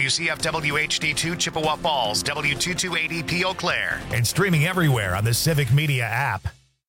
WCFW HD2 Chippewa Falls, W228EP Eau Claire, and streaming everywhere on the Civic Media app.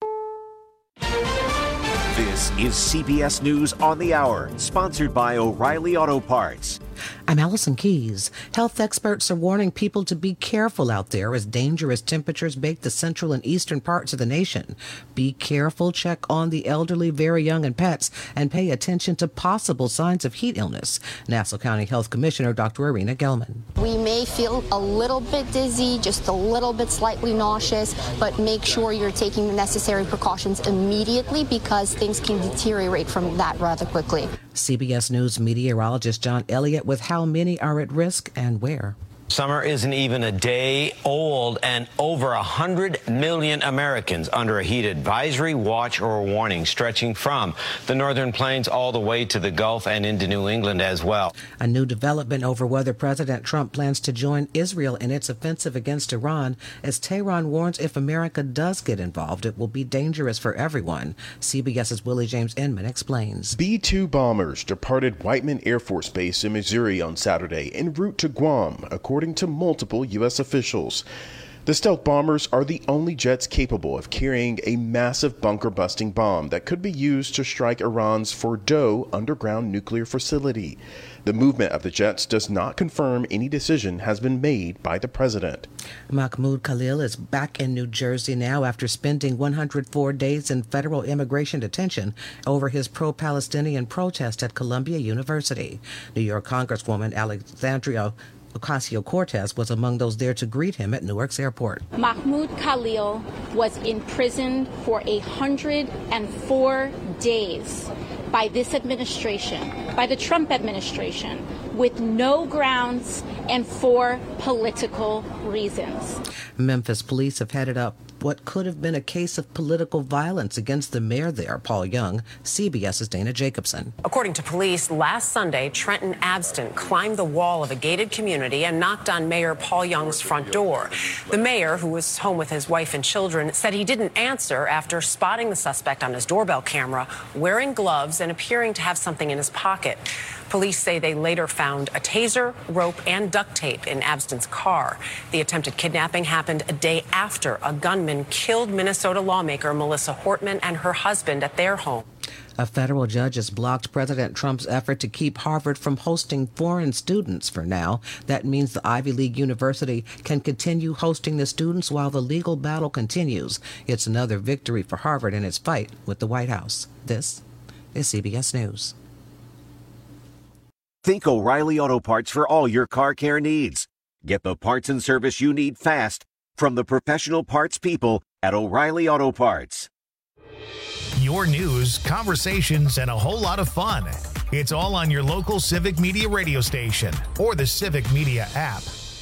This is CBS News on the Hour, sponsored by O'Reilly Auto Parts. I'm Allison Keys. Health experts are warning people to be careful out there as dangerous temperatures bake the central and eastern parts of the nation. Be careful, check on the elderly, very young, and pets, and pay attention to possible signs of heat illness. Nassau County Health Commissioner Dr. Irina Gelman. We may feel a little bit dizzy, just a little bit slightly nauseous, but make sure you're taking the necessary precautions immediately because things can deteriorate from that rather quickly. CBS News meteorologist John Elliott with how many are at risk and where. Summer isn't even a day old, and over 100 million Americans under a heat advisory, watch, or warning stretching from the northern plains all the way to the Gulf and into New England as well. A new development over whether President Trump plans to join Israel in its offensive against Iran, as Tehran warns if America does get involved, it will be dangerous for everyone. CBS's Willie James Inman explains. B-2 bombers departed Whiteman Air Force Base in Missouri on Saturday en route to Guam, according to multiple U.S. officials. The stealth bombers are the only jets capable of carrying a massive bunker-busting bomb that could be used to strike Iran's Fordow underground nuclear facility. The movement of the jets does not confirm any decision has been made by the president. Mahmoud Khalil is back in New Jersey now after spending 104 days in federal immigration detention over his pro-Palestinian protest at Columbia University. New York Congresswoman Alexandria Ocasio-Cortez was among those there to greet him at Newark's airport. Mahmoud Khalil was imprisoned for 104 days by this administration, by the Trump administration, with no grounds and for political reasons. Memphis police have headed up what could have been a case of political violence against the mayor there, Paul Young. CBS's Dana Jacobson. According to police, last Sunday, Trenton Abston climbed the wall of a gated community and knocked on Mayor Paul Young's front door. The mayor, who was home with his wife and children, said he didn't answer after spotting the suspect on his doorbell camera wearing gloves and appearing to have something in his pocket. Police say they later found a taser, rope, and duct tape in Abston's car. The attempted kidnapping happened a day after a gunman killed Minnesota lawmaker Melissa Hortman and her husband at their home. A federal judge has blocked President Trump's effort to keep Harvard from hosting foreign students for now. That means the Ivy League university can continue hosting the students while the legal battle continues. It's another victory for Harvard in its fight with the White House. This is CBS News. Think O'Reilly Auto Parts for all your car care needs. Get the parts and service you need fast from the professional parts people at O'Reilly Auto Parts. Your news, conversations, and a whole lot of fun. It's all on your local Civic Media radio station or the Civic Media app.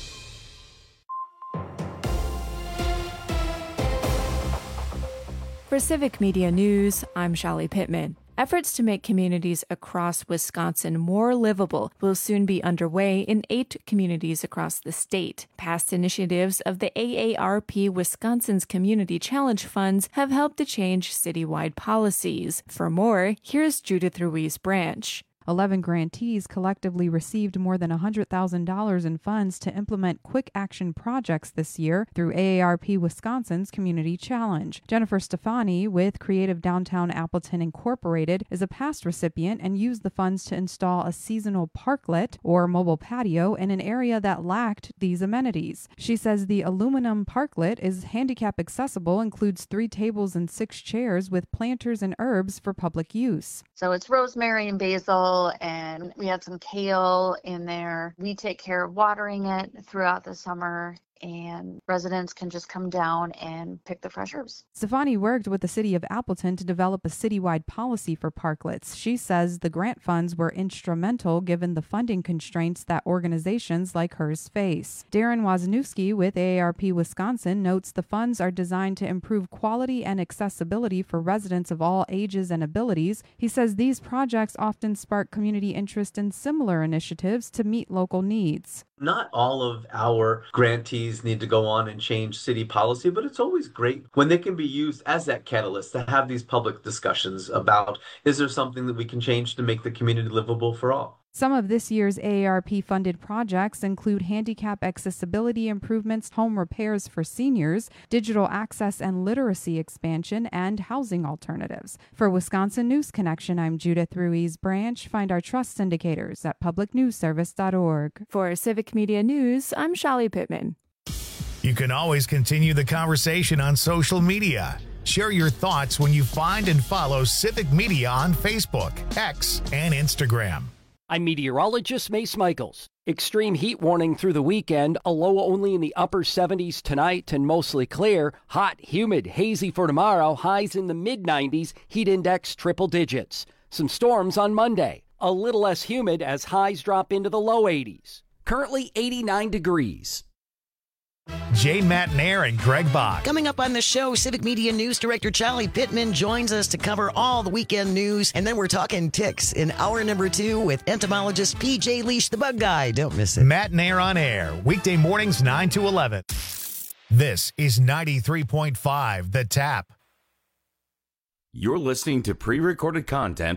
For Civic Media News, I'm Shali Pittman. Efforts to make communities across Wisconsin more livable will soon be underway in 8 communities across the state. Past initiatives of the AARP Wisconsin's Community Challenge Funds have helped to change citywide policies. For more, here's Judith Ruiz Branch. 11 grantees collectively received more than $100,000 in funds to implement quick action projects this year through AARP Wisconsin's Community Challenge. Jennifer Stefani with Creative Downtown Appleton Incorporated is a past recipient and used the funds to install a seasonal parklet or mobile patio in an area that lacked these amenities. She says the aluminum parklet is handicap accessible, includes 3 tables and 6 chairs with planters and herbs for public use. So it's rosemary and basil, and we had some kale in there. We take care of watering it throughout the summer, and residents can just come down and pick the fresh herbs. Stefani worked with the city of Appleton to develop a citywide policy for parklets. She says the grant funds were instrumental given the funding constraints that organizations like hers face. Darren Wozniewski with AARP Wisconsin notes the funds are designed to improve quality and accessibility for residents of all ages and abilities. He says these projects often spark community interest in similar initiatives to meet local needs. Not all of our grantees need to go on and change city policy, but it's always great when they can be used as that catalyst to have these public discussions about, is there something that we can change to make the community livable for all? Some of this year's AARP-funded projects include handicap accessibility improvements, home repairs for seniors, digital access and literacy expansion, and housing alternatives. For Wisconsin News Connection, I'm Judith Ruiz Branch. Find our trust indicators at publicnewsservice.org. For Civic Media News, I'm Shali Pittman. You can always continue the conversation on social media. Share your thoughts when you find and follow Civic Media on Facebook, X, and Instagram. I'm meteorologist Mace Michaels. Extreme heat warning through the weekend, a low only in the upper 70s tonight and mostly clear. Hot, humid, hazy for tomorrow, highs in the mid-90s, heat index triple digits. Some storms on Monday, a little less humid as highs drop into the low 80s. Currently 89 degrees. Jay Matnair and Greg Bach. Coming up on the show, Civic Media News Director Charlie Pittman joins us to cover all the weekend news. And then we're talking ticks in hour number 2 with entomologist PJ Leash, the bug guy. Don't miss it. Matnair on air, weekday mornings 9 to 11. This is 93.5 The Tap. You're listening to pre-recorded content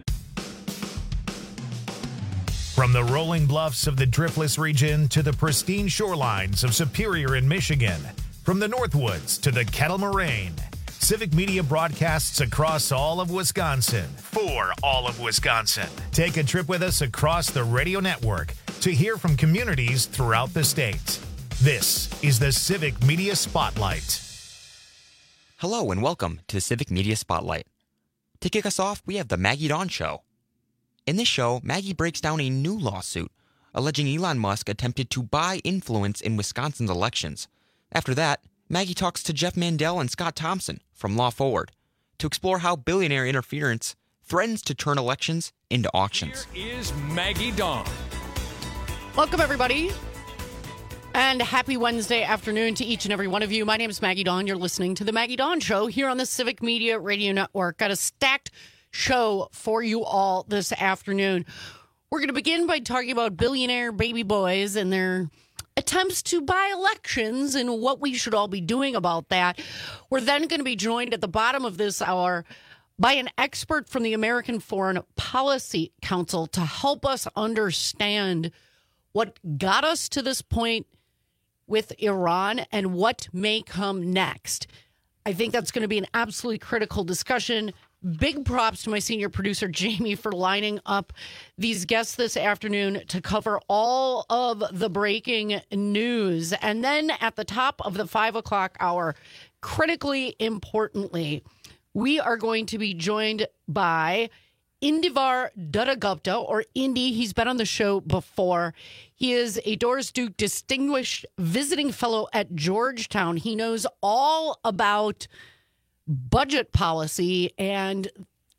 from the rolling bluffs of the Driftless region to the pristine shorelines of Superior in Michigan, from the Northwoods to the Kettle Moraine, Civic Media broadcasts across all of Wisconsin for all of Wisconsin. Take a trip with us across the radio network to hear from communities throughout the state. This is the Civic Media Spotlight. Hello and welcome to the Civic Media Spotlight. To kick us off, we have the Maggie Dawn Show. In this show, Maggie breaks down a new lawsuit alleging Elon Musk attempted to buy influence in Wisconsin's elections. After that, Maggie talks to Jeff Mandel and Scott Thompson from Law Forward to explore how billionaire interference threatens to turn elections into auctions. Here is Maggie Dawn. Welcome, everybody, and happy Wednesday afternoon to each and every one of you. My name is Maggie Dawn. You're listening to the Maggie Dawn Show here on the Civic Media Radio Network. Got a stacked show for you all this afternoon. We're going to begin by talking about billionaire baby boys and their attempts to buy elections and what we should all be doing about that. We're then going to be joined at the bottom of this hour by an expert from the American Foreign Policy Council to help us understand what got us to this point with Iran and what may come next. I think that's going to be an absolutely critical discussion. Big props to my senior producer, Jamie, for lining up these guests this afternoon to cover all of the breaking news. And then at the top of the 5 o'clock hour, critically importantly, we are going to be joined by Indivar Dutta-Gupta, or Indy. He's been on the show before. He is a Doris Duke Distinguished Visiting Fellow at Georgetown. He knows all about budget policy and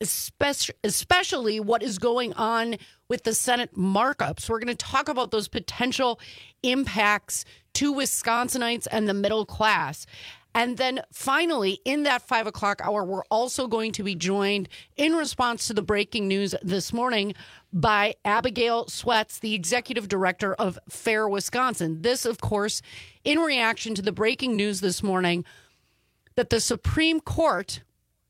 especially what is going on with the Senate markups. We're going to talk about those potential impacts to Wisconsinites and the middle class. And then finally, in that 5 o'clock hour, we're also going to be joined in response to the breaking news this morning by Abigail Sweats, the executive director of FAIR Wisconsin. This, of course, in reaction to the breaking news this morning that the Supreme Court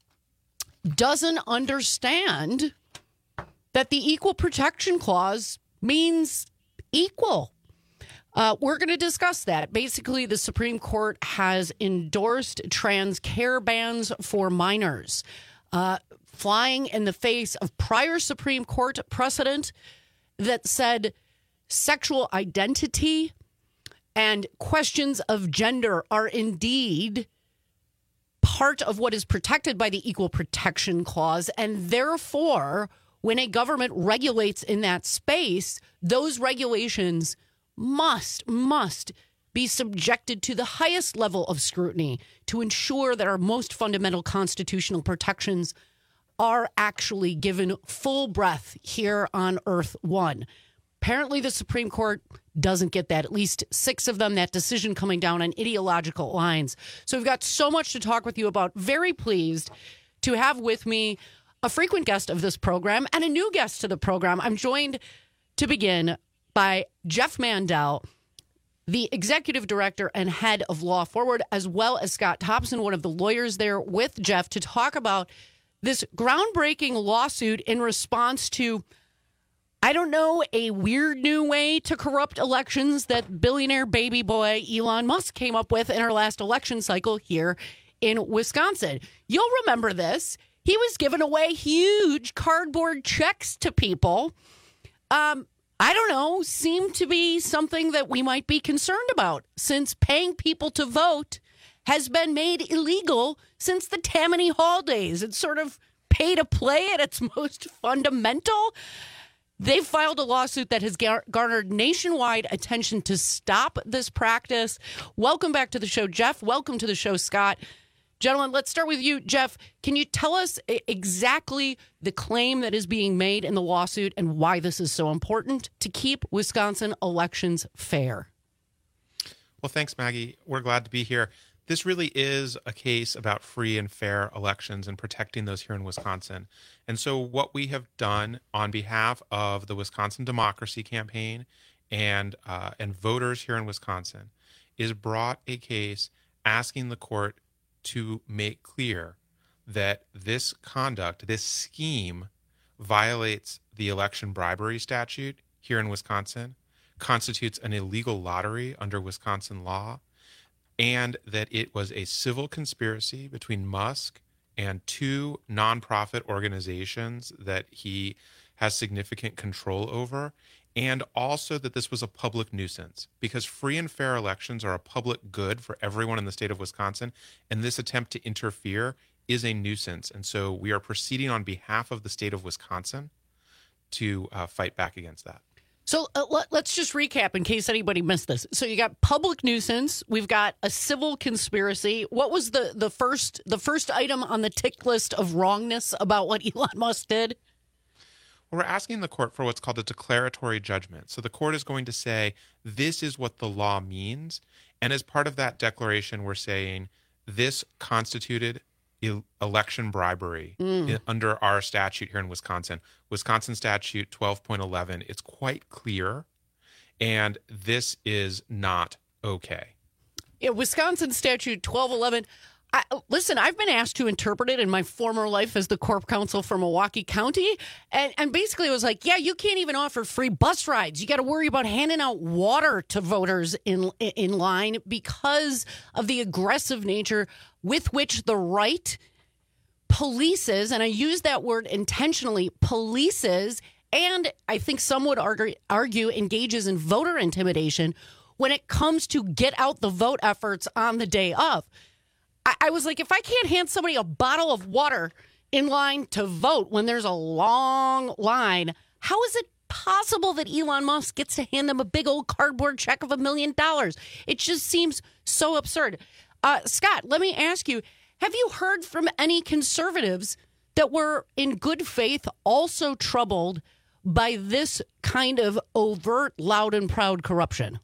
doesn't understand that the Equal Protection Clause means equal. We're going to discuss that. Basically, the Supreme Court has endorsed trans care bans for minors, flying in the face of prior Supreme Court precedent that said sexual identity and questions of gender are indeed part of what is protected by the Equal Protection Clause, and therefore, when a government regulates in that space, those regulations must be subjected to the highest level of scrutiny to ensure that our most fundamental constitutional protections are actually given full breath here on Earth One. Apparently, the Supreme Court doesn't get that. At least 6 of them, that decision coming down on ideological lines. So we've got so much to talk with you about. Very pleased to have with me a frequent guest of this program and a new guest to the program. I'm joined to begin by Jeff Mandel, the executive director and head of Law Forward, as well as Scott Thompson, one of the lawyers there with Jeff, to talk about this groundbreaking lawsuit in response to I don't know, a weird new way to corrupt elections that billionaire baby boy Elon Musk came up with in our last election cycle here in Wisconsin. You'll remember this. He was giving away huge cardboard checks to people. I don't know, seemed to be something that we might be concerned about, since paying people to vote has been made illegal since the Tammany Hall days. It's sort of pay to play at its most fundamental. They filed a lawsuit that has garnered nationwide attention to stop this practice. Welcome back to the show, Jeff. Welcome to the show, Scott. Gentlemen, let's start with you, Jeff. Can you tell us exactly the claim that is being made in the lawsuit and why this is so important to keep Wisconsin elections fair? Well, thanks, Maggie. We're glad to be here. This really is a case about free and fair elections and protecting those here in Wisconsin. And so what we have done on behalf of the Wisconsin Democracy Campaign and voters here in Wisconsin is brought a case asking the court to make clear that this conduct, this scheme, violates the election bribery statute here in Wisconsin, constitutes an illegal lottery under Wisconsin law, and that it was a civil conspiracy between Musk and two nonprofit organizations that he has significant control over, and also that this was a public nuisance, because free and fair elections are a public good for everyone in the state of Wisconsin, and this attempt to interfere is a nuisance. And so we are proceeding on behalf of the state of Wisconsin to fight back against that. So let's just recap in case anybody missed this. So you got public nuisance. We've got a civil conspiracy. What was the first item on the tick list of wrongness about what Elon Musk did? We're asking the court for what's called a declaratory judgment. So the court is going to say, this is what the law means. And as part of that declaration, we're saying this constituted election bribery under our statute here in Wisconsin. Wisconsin statute 12.11. It's quite clear, and this is not okay. Yeah, Wisconsin statute 12.11. Listen, I've been asked to interpret it in my former life as the Corp Counsel for Milwaukee County. And basically it was like, yeah, you can't even offer free bus rides. You got to worry about handing out water to voters in line because of the aggressive nature with which the right polices, and I use that word intentionally, polices, and I think some would argue engages in voter intimidation when it comes to get out the vote efforts on the day of. I was like, if I can't hand somebody a bottle of water in line to vote when there's a long line, how is it possible that Elon Musk gets to hand them a big old cardboard check of $1 million? It just seems so absurd. Scott, let me ask you, have you heard from any conservatives that were in good faith also troubled by this kind of overt, loud and proud corruption?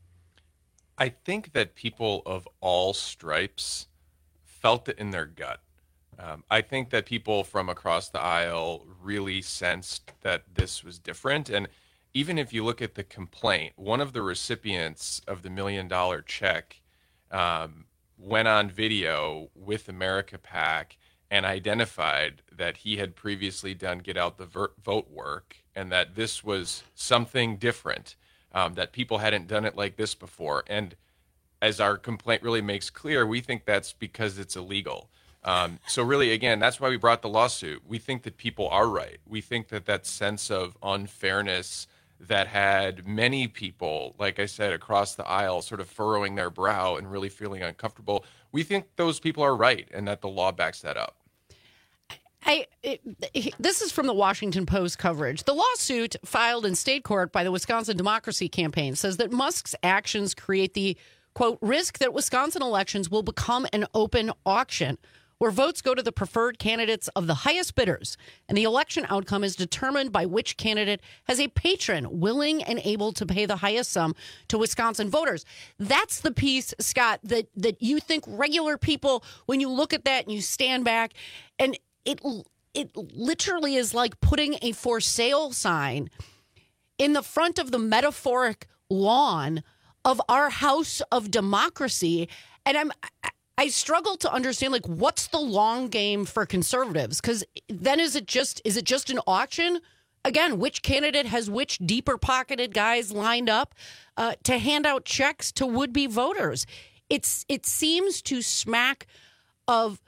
I think that people of all stripes felt it in their gut. I think that people from across the aisle really sensed that this was different. And even if you look at the complaint, one of the recipients of the $1 million check went on video with America PAC and identified that he had previously done get out the vote work and that this was something different, that people hadn't done it like this before. And as our complaint really makes clear, we think that's because it's illegal. So really, again, that's why we brought the lawsuit. We think that people are right. We think that that sense of unfairness that had many people, like I said, across the aisle sort of furrowing their brow and really feeling uncomfortable, we think those people are right and that the law backs that up. This is from the Washington Post coverage. The lawsuit filed in state court by the Wisconsin Democracy Campaign says that Musk's actions create the, quote, risk that Wisconsin elections will become an open auction where votes go to the preferred candidates of the highest bidders, and the election outcome is determined by which candidate has a patron willing and able to pay the highest sum to Wisconsin voters. That's the piece, Scott, that you think regular people, when you look at that and you stand back, and it literally is like putting a for sale sign in the front of the metaphoric lawn of our house of democracy. And I struggle to understand, like, what's the long game for conservatives? Because then is it just an auction? again, which candidate has which deeper-pocketed guys lined up to hand out checks to would-be voters. It seems to smack of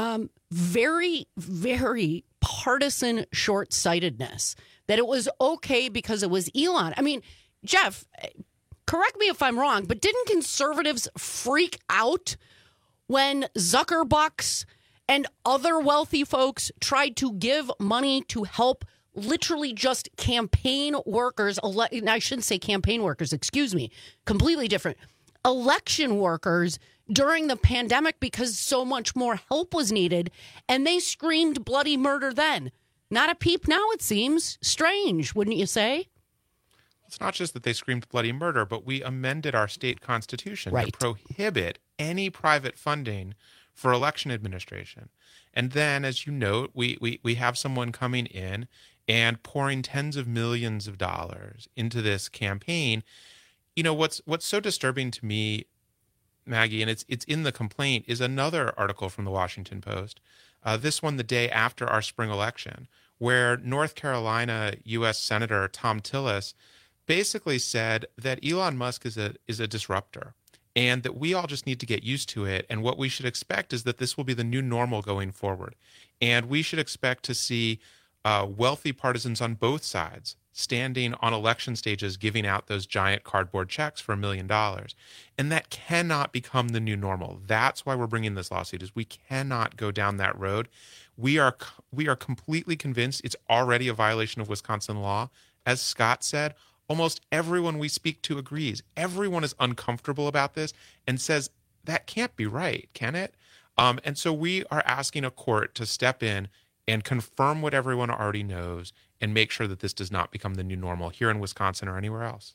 very, very partisan short-sightedness, that it was okay because it was Elon. I mean, Jeff, correct me if I'm wrong, but didn't conservatives freak out when Zuckerbucks and other wealthy folks tried to give money to help literally just campaign workers? I shouldn't say campaign workers, excuse me, completely different. Election workers during the pandemic because so much more help was needed, and they screamed bloody murder then. Not a peep now, it seems. Strange, wouldn't you say? It's not just that they screamed bloody murder, but we amended our state constitution to prohibit any private funding for election administration. And then, as you note, we have someone coming in and pouring tens of millions of dollars into this campaign. You know, what's so disturbing to me, Maggie, and it's in the complaint, is another article from the Washington Post, this one the day after our spring election, where North Carolina U.S. Senator Thom Tillis basically said that Elon Musk is a disruptor and that we all just need to get used to it. And what we should expect is that this will be the new normal going forward. And we should expect to see wealthy partisans on both sides standing on election stages giving out those giant cardboard checks for $1 million. And that cannot become the new normal. That's why we're bringing this lawsuit, is we cannot go down that road. We are completely convinced it's already a violation of Wisconsin law. As Scott said, almost everyone we speak to agrees. Everyone is uncomfortable about this and says that can't be right, can it? And so we are asking a court to step in and confirm what everyone already knows and make sure that this does not become the new normal here in Wisconsin or anywhere else.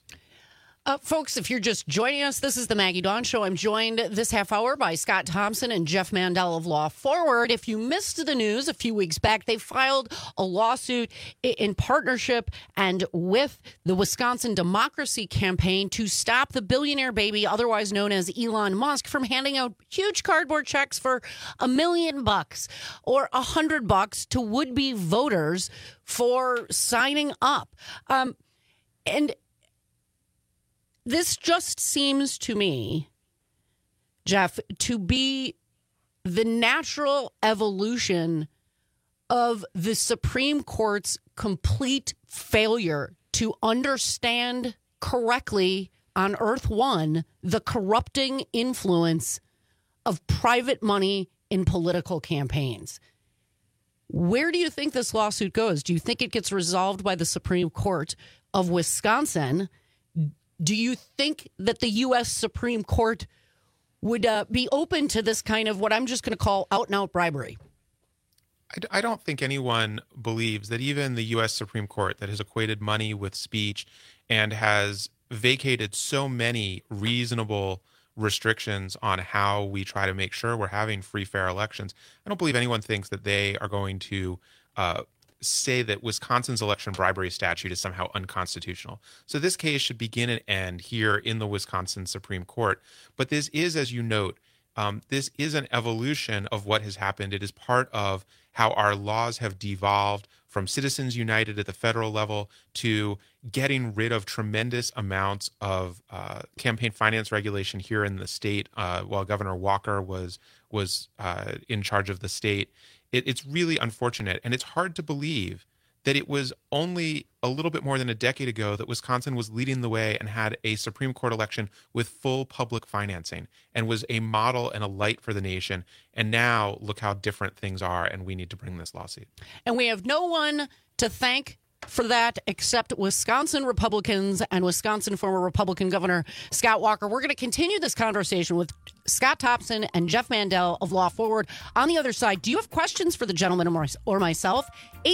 Folks, if you're just joining us, this is the Maggie Dawn Show. I'm joined this half hour by Scott Thompson and Jeff Mandel of Law Forward. If you missed the news a few weeks back, they filed a lawsuit in partnership and with the Wisconsin Democracy Campaign to stop the billionaire baby, otherwise known as Elon Musk, from handing out huge cardboard checks for $1 million or $100 to would-be voters for signing up. And this just seems to me, Jeff, to be the natural evolution of the Supreme Court's complete failure to understand correctly on Earth One the corrupting influence of private money in political campaigns. Where do you think this lawsuit goes? Do you think it gets resolved by the Supreme Court of Wisconsin? Do you think that the U.S. Supreme Court would be open to this kind of what I'm just going to call out-and-out bribery? I don't think anyone believes that even the U.S. Supreme Court, that has equated money with speech and has vacated so many reasonable restrictions on how we try to make sure we're having free, fair elections, I don't believe anyone thinks that they are going to say that Wisconsin's election bribery statute is somehow unconstitutional. So this case should begin and end here in the Wisconsin Supreme Court. But this is, as you note, this is an evolution of what has happened. It is part of how our laws have devolved from Citizens United at the federal level to getting rid of tremendous amounts of campaign finance regulation here in the state while Governor Walker was in charge of the state. It's really unfortunate, and it's hard to believe that it was only a little bit more than a decade ago that Wisconsin was leading the way and had a Supreme Court election with full public financing and was a model and a light for the nation. And now look how different things are, and we need to bring this lawsuit. And we have no one to thank for that except Wisconsin Republicans and Wisconsin former Republican Governor Scott Walker. We're going to continue this conversation with Scott Thompson and Jeff Mandel of Law Forward. On the other side, do you have questions for the gentleman or myself?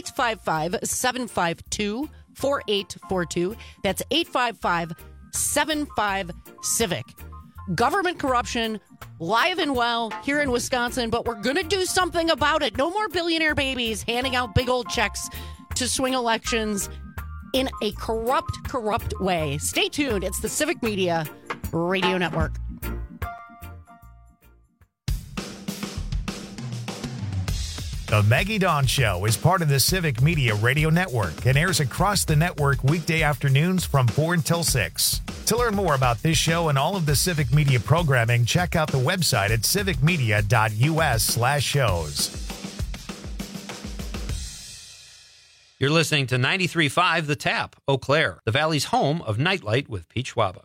855-752-4842. That's 855-75-CIVIC. Government corruption, live and well here in Wisconsin, but we're going to do something about it. No more billionaire babies handing out big old checks to swing elections in a corrupt way. Stay tuned. It's the Civic Media Radio Network. The Maggie Dawn Show is part of the Civic Media Radio Network and airs across the network weekday afternoons from 4 until 6. To learn more about this show and all of the Civic Media programming, check out the website at civicmedia.us/shows. You're listening to 93.5 The Tap, Eau Claire, the Valley's home of Nightlight with Pete Schwaba.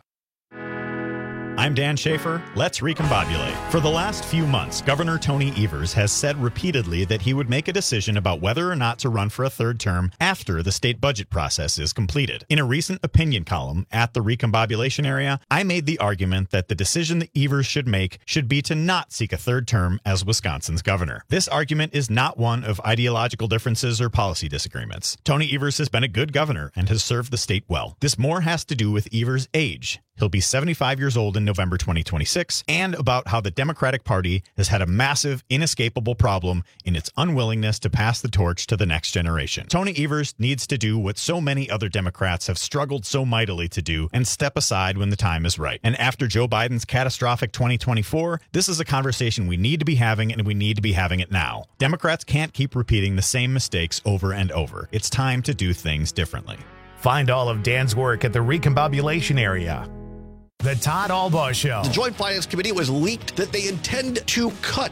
I'm Dan Schaefer. Let's recombobulate. For the last few months, Governor Tony Evers has said repeatedly that he would make a decision about whether or not to run for a third term after the state budget process is completed. In a recent opinion column at the recombobulation area, I made the argument that the decision that Evers should make should be to not seek a third term as Wisconsin's governor. This argument is not one of ideological differences or policy disagreements. Tony Evers has been a good governor and has served the state well. This more has to do with Evers' age. He'll be 75 years old in November 2026, and about how the Democratic Party has had a massive, inescapable problem in its unwillingness to pass the torch to the next generation. Tony Evers needs to do what so many other Democrats have struggled so mightily to do and step aside when the time is right. And after Joe Biden's catastrophic 2024, this is a conversation we need to be having, and we need to be having it now. Democrats can't keep repeating the same mistakes over and over. It's time to do things differently. Find all of Dan's work at the recombobulation area. The Todd Albaugh Show. The Joint Finance Committee was leaked that they intend to cut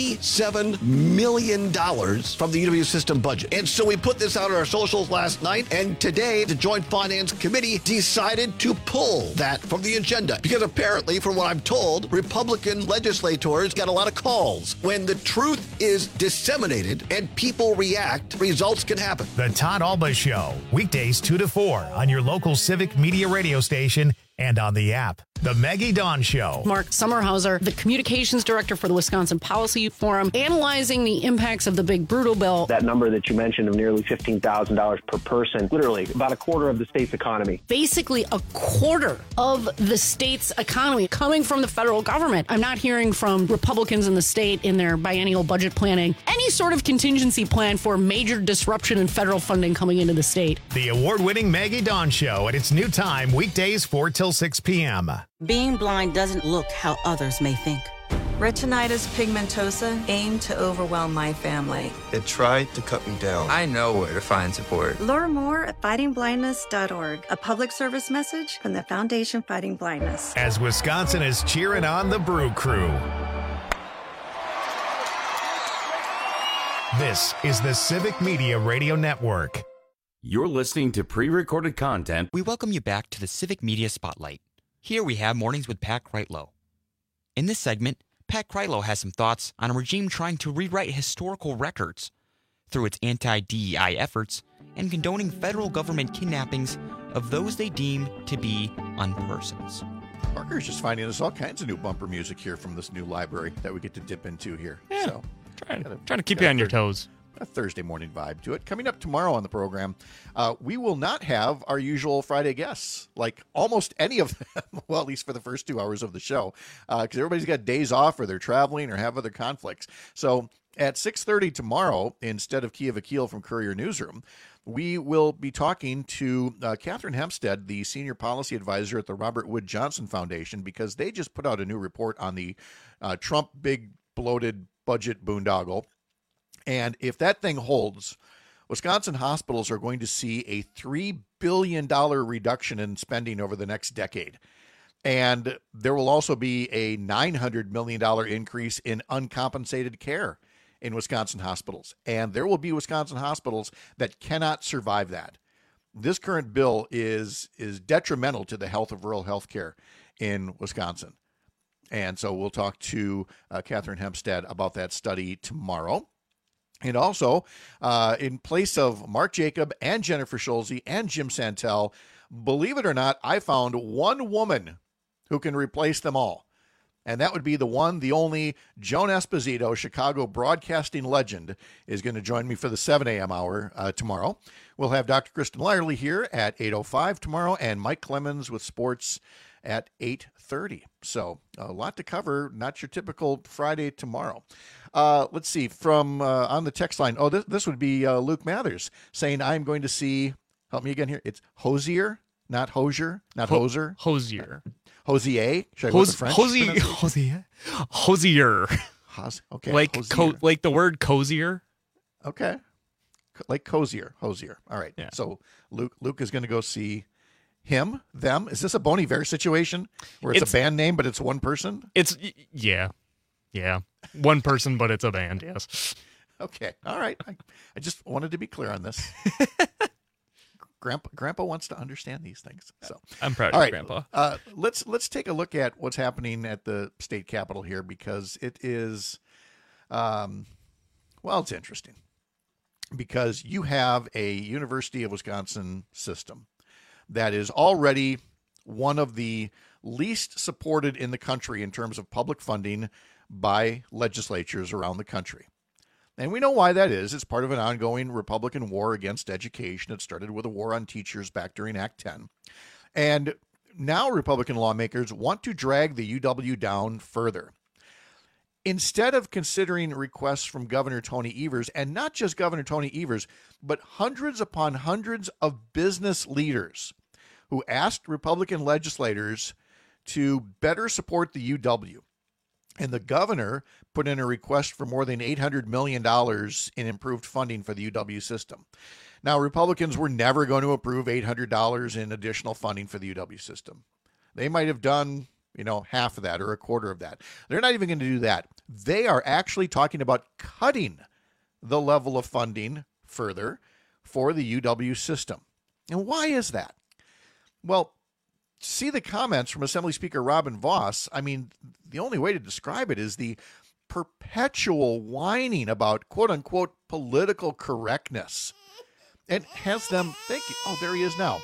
$87 million from the UW system budget. And so we put this out on our socials last night, and today the Joint Finance Committee decided to pull that from the agenda. Because apparently, from what I'm told, Republican legislators got a lot of calls. When the truth is disseminated and people react, results can happen. The Todd Albaugh Show, weekdays 2 to 4 on your local Civic Media radio station and on the app. The Maggie Dawn Show. Mark Sommerhauser, the communications director for the Wisconsin Policy Forum, analyzing the impacts of the big brutal bill. That number that you mentioned of nearly $15,000 per person, literally about a quarter of the state's economy. Basically a quarter of the state's economy coming from the federal government. I'm not hearing from Republicans in the state in their biennial budget planning any sort of contingency plan for major disruption in federal funding coming into the state. The award-winning Maggie Dawn Show at its new time, weekdays 4 till 6 p.m. Being blind doesn't look how others may think. Retinitis pigmentosa aimed to overwhelm my family. It tried to cut me down. I know where to find support. Learn more at fightingblindness.org, a public service message from the Foundation Fighting Blindness. As Wisconsin is cheering on the Brew Crew. This is the Civic Media Radio Network. You're listening to pre-recorded content. We welcome you back to the Civic Media Spotlight. Here we have Mornings with Pat Kreitlow. In this segment, Pat Kreitlow has some thoughts on a regime trying to rewrite historical records through its anti-DEI efforts and condoning federal government kidnappings of those they deem to be unpersons. Parker's just finding us all kinds of new bumper music here from this new library that we get to dip into here. Yeah, so trying to keep you on your toes. A Thursday morning vibe to it. Coming up tomorrow on the program, we will not have our usual Friday guests, like almost any of them, well, at least for the first 2 hours of the show, because everybody's got days off or they're traveling or have other conflicts. So at 6:30 tomorrow, instead of Kia Vakil from Courier Newsroom, we will be talking to Catherine Hempstead, the senior policy advisor at the Robert Wood Johnson Foundation, because they just put out a new report on the Trump big bloated budget boondoggle. And if that thing holds, Wisconsin hospitals are going to see a $3 billion reduction in spending over the next decade. And there will also be a $900 million increase in uncompensated care in Wisconsin hospitals. And there will be Wisconsin hospitals that cannot survive that. This current bill is detrimental to the health of rural health care in Wisconsin. And so we'll talk to Catherine Hempstead about that study tomorrow. And also, in place of Mark Jacob and Jennifer Schulze and Jim Santel, believe it or not, I found one woman who can replace them all. And that would be the one, the only, Joan Esposito, Chicago broadcasting legend, is going to join me for the 7 a.m. hour tomorrow. We'll have Dr. Kristen Lyerly here at 8:05 tomorrow, and Mike Clemens with sports at 8:30. So a lot to cover, not your typical Friday tomorrow. Let's see, from on the text line, this would be Luke Mathers saying, I'm going to see, help me again here, it's Hosier, not Hosier, not Hoser. Hosier. Hosier? Should I go with the French? Hosier. Okay. Like the word cozier. Okay. Like Hosier. All right. Yeah. So Luke is going to go see him, them. Is this a Bon Iver situation where it's a band name, but it's one person? Yeah. One person, but it's a band, yes. Okay. All right. I just wanted to be clear on this. Grandpa wants to understand these things. So I'm proud all of right, Grandpa. Let's take a look at what's happening at the state capitol here, because it is, it's interesting. Because you have a University of Wisconsin system that is already one of the least supported in the country in terms of public funding by legislatures around the country. And we know why that is. It's part of an ongoing Republican war against education. It started with a war on teachers back during Act 10. And now Republican lawmakers want to drag the UW down further. Instead of considering requests from Governor Tony Evers, and not just Governor Tony Evers, but hundreds upon hundreds of business leaders who asked Republican legislators to better support the UW. And the governor put in a request for more than $800 million in improved funding for the UW system. Now, Republicans were never going to approve $800 in additional funding for the UW system. They might have done half of that or a quarter of that. They're not even going to do that. They are actually talking about cutting the level of funding further for the UW system. And why is that? Well, see the comments from Assembly Speaker Robin Vos. I mean, the only way to describe it is the perpetual whining about quote unquote political correctness. It has them, thank you. Oh, there he is now.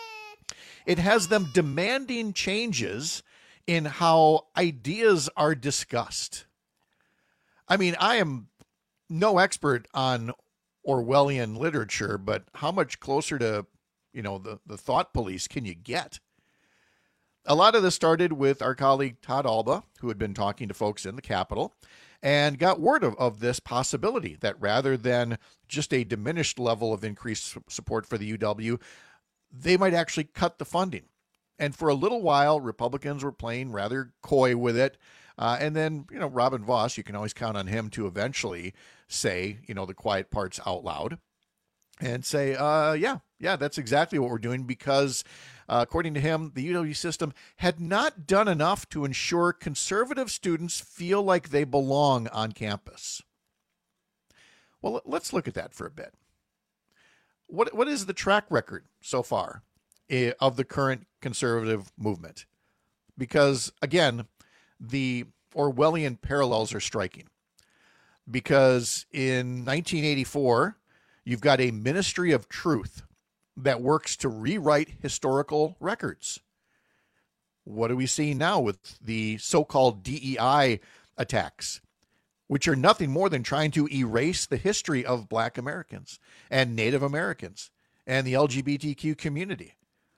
It has them demanding changes in how ideas are discussed. I mean, I am no expert on Orwellian literature, but how much closer to, the thought police can you get? A lot of this started with our colleague Todd Alba, who had been talking to folks in the Capitol and got word of this possibility that rather than just a diminished level of increased support for the UW, they might actually cut the funding. And for a little while, Republicans were playing rather coy with it. And then, Robin Vos, you can always count on him to eventually say, the quiet parts out loud and say, yeah, that's exactly what we're doing, because according to him, the UW system had not done enough to ensure conservative students feel like they belong on campus. Well, let's look at that for a bit. What is the track record so far of the current conservative movement? Because, again, the Orwellian parallels are striking. Because in 1984, you've got a Ministry of Truth that works to rewrite historical records. What do we see now with the so-called DEI attacks, which are nothing more than trying to erase the history of Black Americans and Native Americans and the LGBTQ community?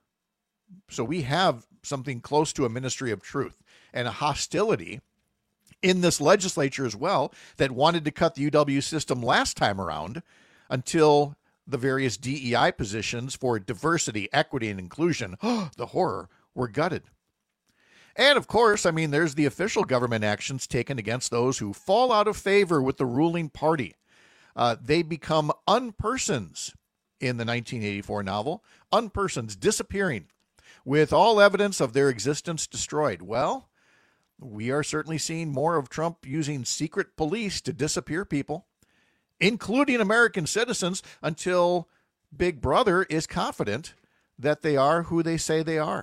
So we have something close to a Ministry of Truth and a hostility in this legislature as well that wanted to cut the UW system last time around until the various DEI positions for diversity, equity, and inclusion, the horror, were gutted. And of course, there's the official government actions taken against those who fall out of favor with the ruling party. They become unpersons in the 1984 novel, unpersons disappearing with all evidence of their existence destroyed. Well, we are certainly seeing more of Trump using secret police to disappear people, including American citizens, until Big Brother is confident that they are who they say they are.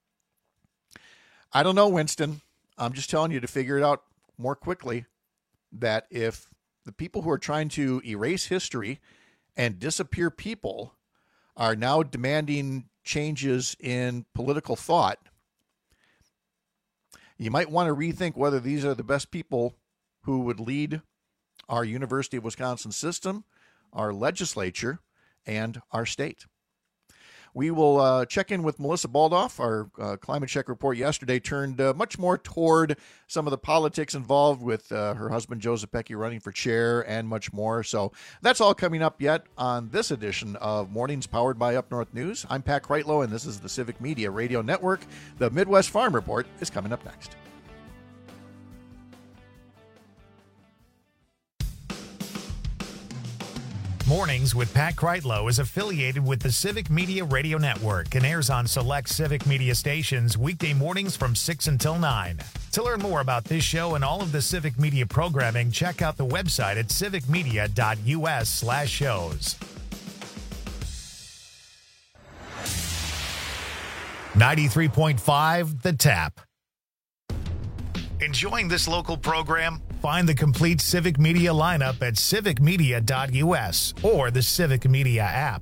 I don't know, Winston. I'm just telling you to figure it out more quickly, that if the people who are trying to erase history and disappear people are now demanding changes in political thought, you might want to rethink whether these are the best people who would lead our University of Wisconsin system, our legislature, and our state. We will check in with Melissa Baldoff. Our climate check report yesterday turned much more toward some of the politics involved with her husband, Joe Zepecki, running for chair and much more. So that's all coming up yet on this edition of Mornings Powered by Up North News. I'm Pat Kreitlow, and this is the Civic Media Radio Network. The Midwest Farm Report is coming up next. Mornings with Pat Kreitlow is affiliated with the Civic Media Radio Network and airs on select Civic Media stations weekday mornings from 6 until 9. To learn more about this show and all of the Civic Media programming, check out the website at civicmedia.us/shows. 93.5 The Tap. Enjoying this local program? Find the complete Civic Media lineup at civicmedia.us or the Civic Media app.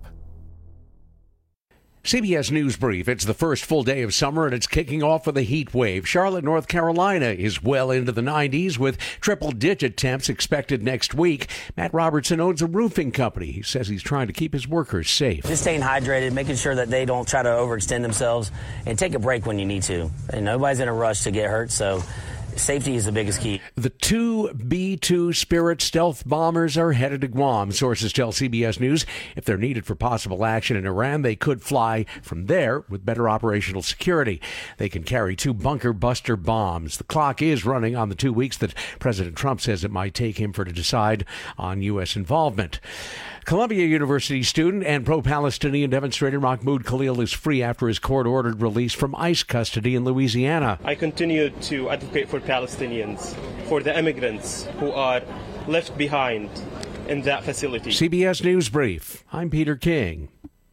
CBS News Brief. It's the first full day of summer, and it's kicking off with a heat wave. Charlotte, North Carolina is well into the 90s with triple-digit temps expected next week. Matt Robertson owns a roofing company. He says he's trying to keep his workers safe. Just staying hydrated, making sure that they don't try to overextend themselves, and take a break when you need to. And nobody's in a rush to get hurt, so safety is the biggest key. The two B-2 Spirit stealth bombers are headed to Guam. Sources tell CBS News if they're needed for possible action in Iran, they could fly from there with better operational security. They can carry 2 bunker buster bombs. The clock is running on the 2 weeks that President Trump says it might take him to decide on U.S. involvement. Columbia University student and pro-Palestinian demonstrator Mahmoud Khalil is free after his court-ordered release from ICE custody in Louisiana. I continue to advocate for Palestinians, for the immigrants who are left behind in that facility. CBS News Brief. I'm Peter King.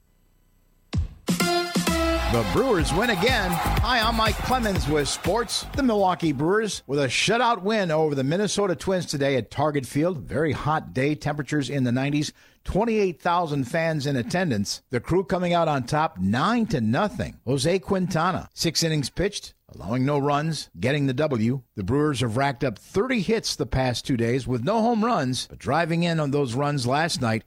The Brewers win again. Hi, I'm Mike Clemens with sports. The Milwaukee Brewers with a shutout win over the Minnesota Twins today at Target Field. Very hot day, temperatures in the 90s. 28,000 fans in attendance. The Crew coming out on top 9-0. Jose Quintana, 6 innings pitched, allowing no runs, getting the W. The Brewers have racked up 30 hits the past 2 days with no home runs, but driving in on those runs last night.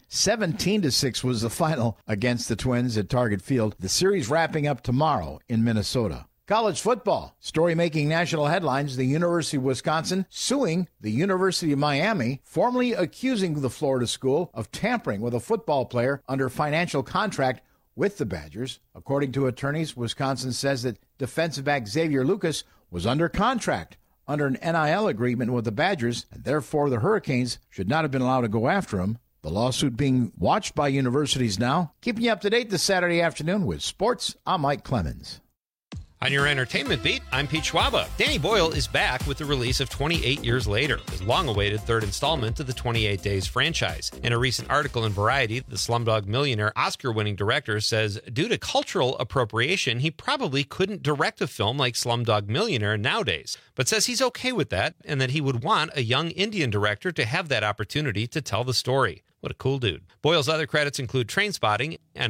17-6 was the final against the Twins at Target Field. The series wrapping up tomorrow in Minnesota. College football. Story making national headlines. The University of Wisconsin suing the University of Miami, formally accusing the Florida school of tampering with a football player under financial contract with the Badgers. According to attorneys, Wisconsin says that defensive back Xavier Lucas was under contract under an NIL agreement with the Badgers, and therefore the Hurricanes should not have been allowed to go after him. The lawsuit being watched by universities now. Keeping you up to date this Saturday afternoon with sports, I'm Mike Clemens. On your entertainment beat, I'm Pete Schwaba. Danny Boyle is back with the release of 28 Years Later, his long-awaited third installment to the 28 Days franchise. In a recent article in Variety, the Slumdog Millionaire Oscar-winning director says due to cultural appropriation, he probably couldn't direct a film like Slumdog Millionaire nowadays, but says he's okay with that and that he would want a young Indian director to have that opportunity to tell the story. What a cool dude. Boyle's other credits include Trainspotting and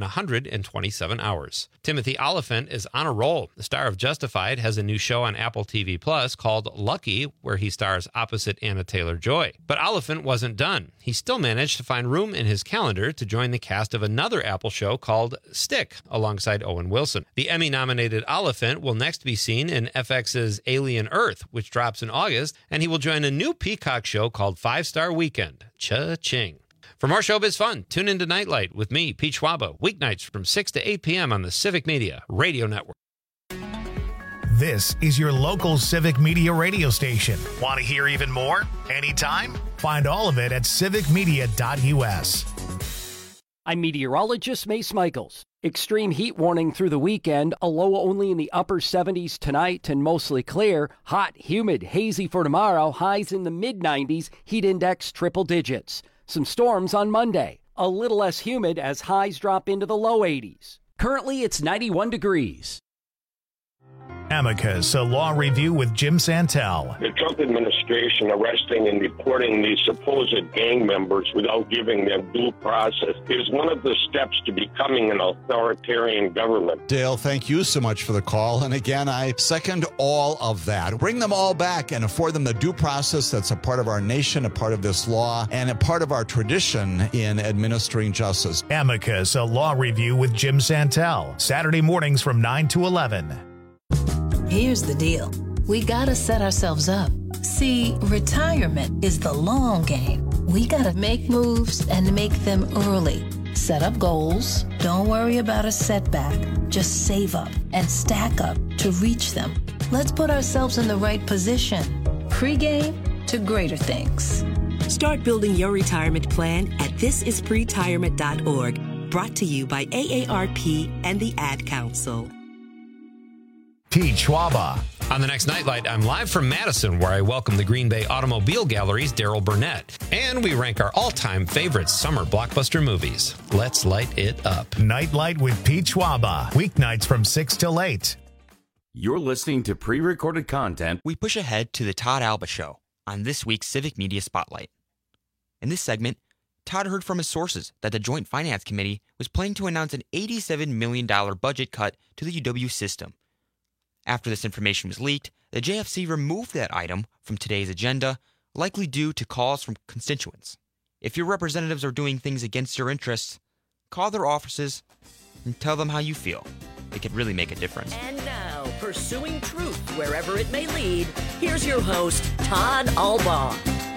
127 Hours. Timothy Olyphant is on a roll. The star of Justified has a new show on Apple TV Plus called Lucky, where he stars opposite Anna Taylor-Joy. But Olyphant wasn't done. He still managed to find room in his calendar to join the cast of another Apple show called Stick, alongside Owen Wilson. The Emmy-nominated Olyphant will next be seen in FX's Alien Earth, which drops in August, and he will join a new Peacock show called 5 Star Weekend. Cha-ching. For more showbiz fun, tune into Nightlight with me, Pete Schwaba, weeknights from 6 to 8 p.m. on the Civic Media Radio Network. This is your local Civic Media radio station. Want to hear even more? Anytime? Find all of it at civicmedia.us. I'm meteorologist Mace Michaels. Extreme heat warning through the weekend, a low only in the upper 70s tonight and mostly clear. Hot, humid, hazy for tomorrow, highs in the mid-90s, heat index triple digits. Some storms on Monday, a little less humid as highs drop into the low 80s. Currently, it's 91 degrees. Amicus, a law review with Jim Santel. The Trump administration arresting and deporting these supposed gang members without giving them due process is one of the steps to becoming an authoritarian government. Dale, thank you so much for the call. And again, I second all of that. Bring them all back and afford them the due process that's a part of our nation, a part of this law, and a part of our tradition in administering justice. Amicus, a law review with Jim Santel. Saturday mornings from 9 to 11. Here's the deal. We gotta set ourselves up. See, retirement is the long game. We gotta make moves and make them early. Set up goals. Don't worry about a setback. Just save up and stack up to reach them. Let's put ourselves in the right position. Pre-game to greater things. Start building your retirement plan at thisispretirement.org. Brought to you by AARP and the Ad Council. Pete Schwaba. On the next Nightlight, I'm live from Madison, where I welcome the Green Bay Automobile Gallery's Daryl Burnett. And we rank our all-time favorite summer blockbuster movies. Let's light it up. Nightlight with Pete Schwaba. Weeknights from 6 till 8. You're listening to pre-recorded content. We push ahead to the Todd Alba Show on this week's Civic Media Spotlight. In this segment, Todd heard from his sources that the Joint Finance Committee was planning to announce an $87 million budget cut to the UW system. After this information was leaked, the JFC removed that item from today's agenda, likely due to calls from constituents. If your representatives are doing things against your interests, call their offices and tell them how you feel. It could really make a difference. And now, pursuing truth wherever it may lead, here's your host, Todd Alba.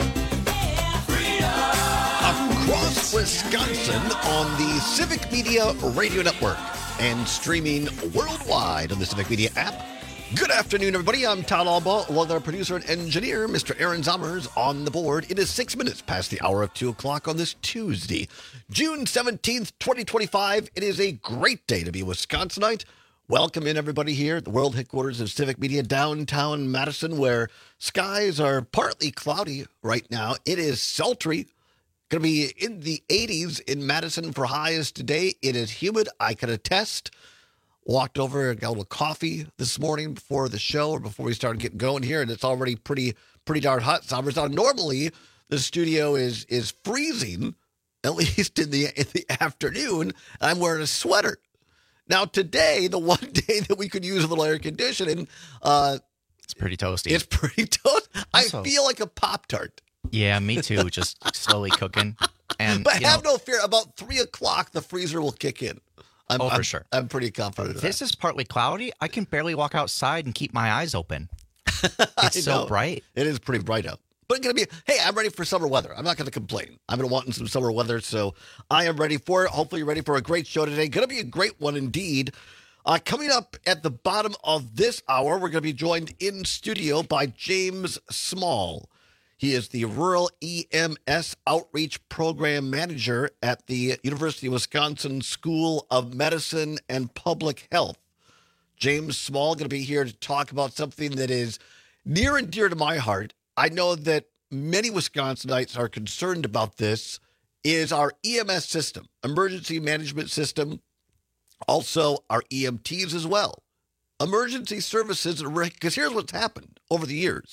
Across Wisconsin on the Civic Media Radio Network and streaming worldwide on the Civic Media app. Good afternoon, everybody. I'm Todd Alba, along with our producer and engineer, Mr. Aaron Zommers, on the board. It is 6 minutes past the hour of 2 o'clock on this Tuesday, June 17th, 2025. It is a great day to be a Wisconsinite. Welcome in, everybody, here at the world headquarters of Civic Media, downtown Madison, where skies are partly cloudy right now. It is sultry. Going to be in the 80s in Madison for highs today. It is humid. I can attest. Walked over and got a little coffee this morning before the show or before we started getting going here, and it's already pretty darn hot. Summers on. Normally, the studio is freezing, at least in the afternoon. I'm wearing a sweater. Now today, the one day that we could use a little air conditioning, it's pretty toasty. It's pretty toasty. I feel like a Pop-Tart. Yeah, me too. Just slowly cooking. But have no fear. About 3 o'clock, the freezer will kick in. For sure. I'm pretty confident of that. This is partly cloudy. I can barely walk outside and keep my eyes open. It's so bright. It is pretty bright out. But it's going to be, hey, I'm ready for summer weather. I'm not going to complain. I'm going to want some summer weather, so I am ready for it. Hopefully you're ready for a great show today. Going to be a great one indeed. Coming up at the bottom of this hour, we're going to be joined in studio by James Small. He is the Rural EMS Outreach Program Manager at the University of Wisconsin School of Medicine and Public Health. James Small going to be here to talk about something that is near and dear to my heart. I know that many Wisconsinites are concerned about this, is our EMS system, emergency management system, also our EMTs as well. Emergency services, because here's what's happened over the years.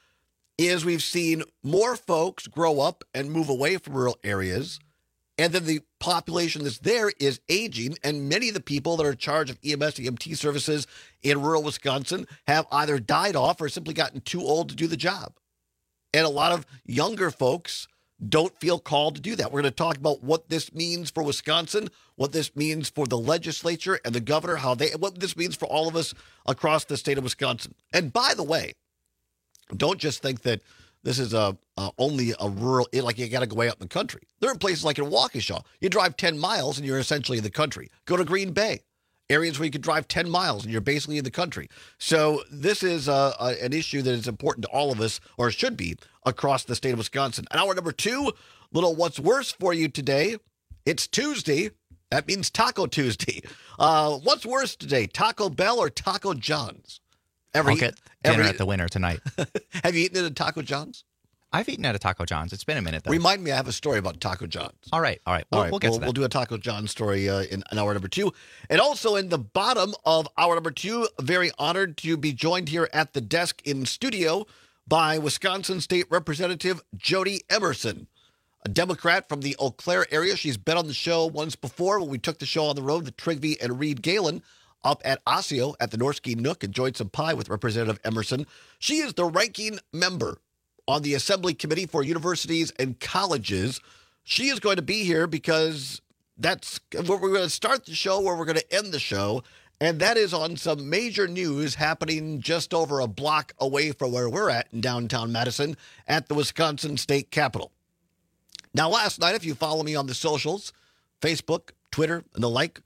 Is we've seen more folks grow up and move away from rural areas, and then the population that's there is aging, and many of the people that are in charge of EMS, EMT services in rural Wisconsin have either died off or simply gotten too old to do the job. And a lot of younger folks don't feel called to do that. We're going to talk about what this means for Wisconsin, what this means for the legislature and the governor, what this means for all of us across the state of Wisconsin. And by the way, don't just think that this is only a rural, like you got to go way out in the country. There are places like in Waukesha, you drive 10 miles and you're essentially in the country. Go to Green Bay, areas where you could drive 10 miles and you're basically in the country. So this is an issue that is important to all of us, or should be, across the state of Wisconsin. And hour number 2, little what's worse for you today. It's Tuesday. That means Taco Tuesday. What's worse today, Taco Bell or Taco John's? I'll get dinner at the winner tonight. Have you eaten at a Taco John's? I've eaten at a Taco John's. It's been a minute, though. Remind me, I have a story about Taco John's. All right. We'll get to that. We'll do a Taco John's story in hour number 2. And also in the bottom of hour number 2, very honored to be joined here at the desk in studio by Wisconsin State Representative Jody Emerson, a Democrat from the Eau Claire area. She's been on the show once before when we took the show on the road, the Trigby and Reed Galen, up at Osseo at the Norski Nook, enjoyed some pie with Representative Emerson. She is the ranking member on the Assembly Committee for Universities and Colleges. She is going to be here because that's where we're going to start the show, where we're going to end the show, and that is on some major news happening just over a block away from where we're at in downtown Madison at the Wisconsin State Capitol. Now, last night, if you follow me on the socials, Facebook, Twitter, and the like,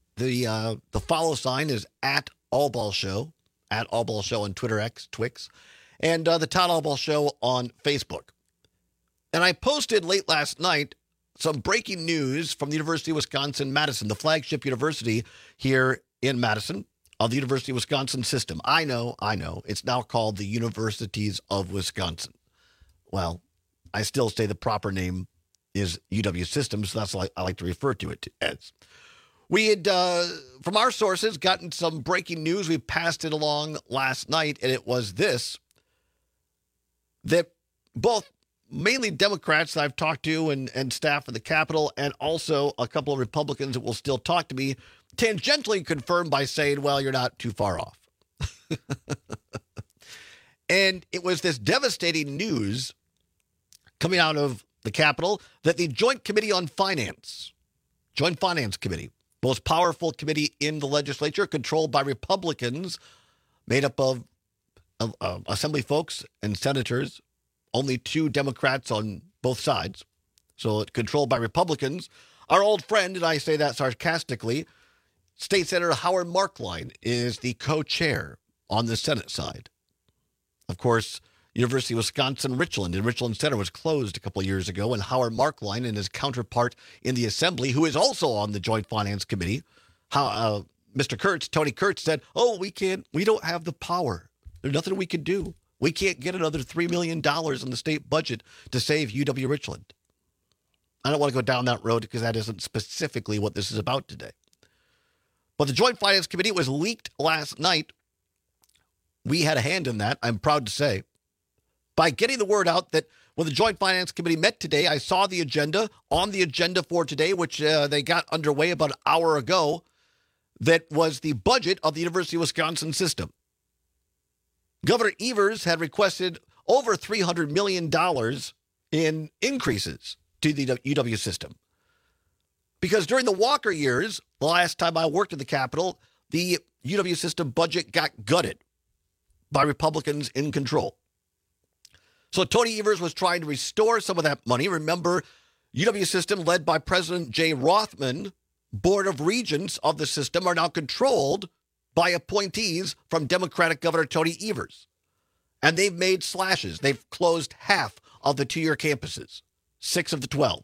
the follow sign is at Allball Show on Twitter X, Twix, and the Todd Allball Show on Facebook. And I posted late last night some breaking news from the University of Wisconsin-Madison, the flagship university here in Madison of the University of Wisconsin system. I know. It's now called the Universities of Wisconsin. Well, I still say the proper name is UW Systems, so that's what I like to refer to it as. We had, from our sources, gotten some breaking news. We passed it along last night, and it was this, that both mainly Democrats that I've talked to and staff at the Capitol, and also a couple of Republicans that will still talk to me, tangentially confirmed by saying, well, you're not too far off. And it was this devastating news coming out of the Capitol that the Joint Committee on Finance, Joint Finance Committee, most powerful committee in the legislature, controlled by Republicans, made up of assembly folks and senators, only 2 Democrats on both sides. So it's controlled by Republicans. Our old friend, and I say that sarcastically, State Senator Howard Marklein is the co-chair on the Senate side. Of course, University of Wisconsin-Richland, the Richland Center was closed a couple of years ago, and Howard Marklein and his counterpart in the Assembly, who is also on the Joint Finance Committee, Mr. Kurtz, Tony Kurtz, said, we don't have the power. There's nothing we can do. We can't get another $3 million in the state budget to save UW-Richland. I don't want to go down that road because that isn't specifically what this is about today. But the Joint Finance Committee was leaked last night. We had a hand in that, I'm proud to say, by getting the word out that when the Joint Finance Committee met today, I saw the agenda on the agenda for today, which they got underway about an hour ago, that was the budget of the University of Wisconsin system. Governor Evers had requested over $300 million in increases to the UW system. Because during the Walker years, the last time I worked at the Capitol, the UW system budget got gutted by Republicans in control. So Tony Evers was trying to restore some of that money. Remember, UW system led by President Jay Rothman, Board of Regents of the system are now controlled by appointees from Democratic Governor Tony Evers. And they've made slashes. They've closed half of the 2-year campuses, 6 of the 12.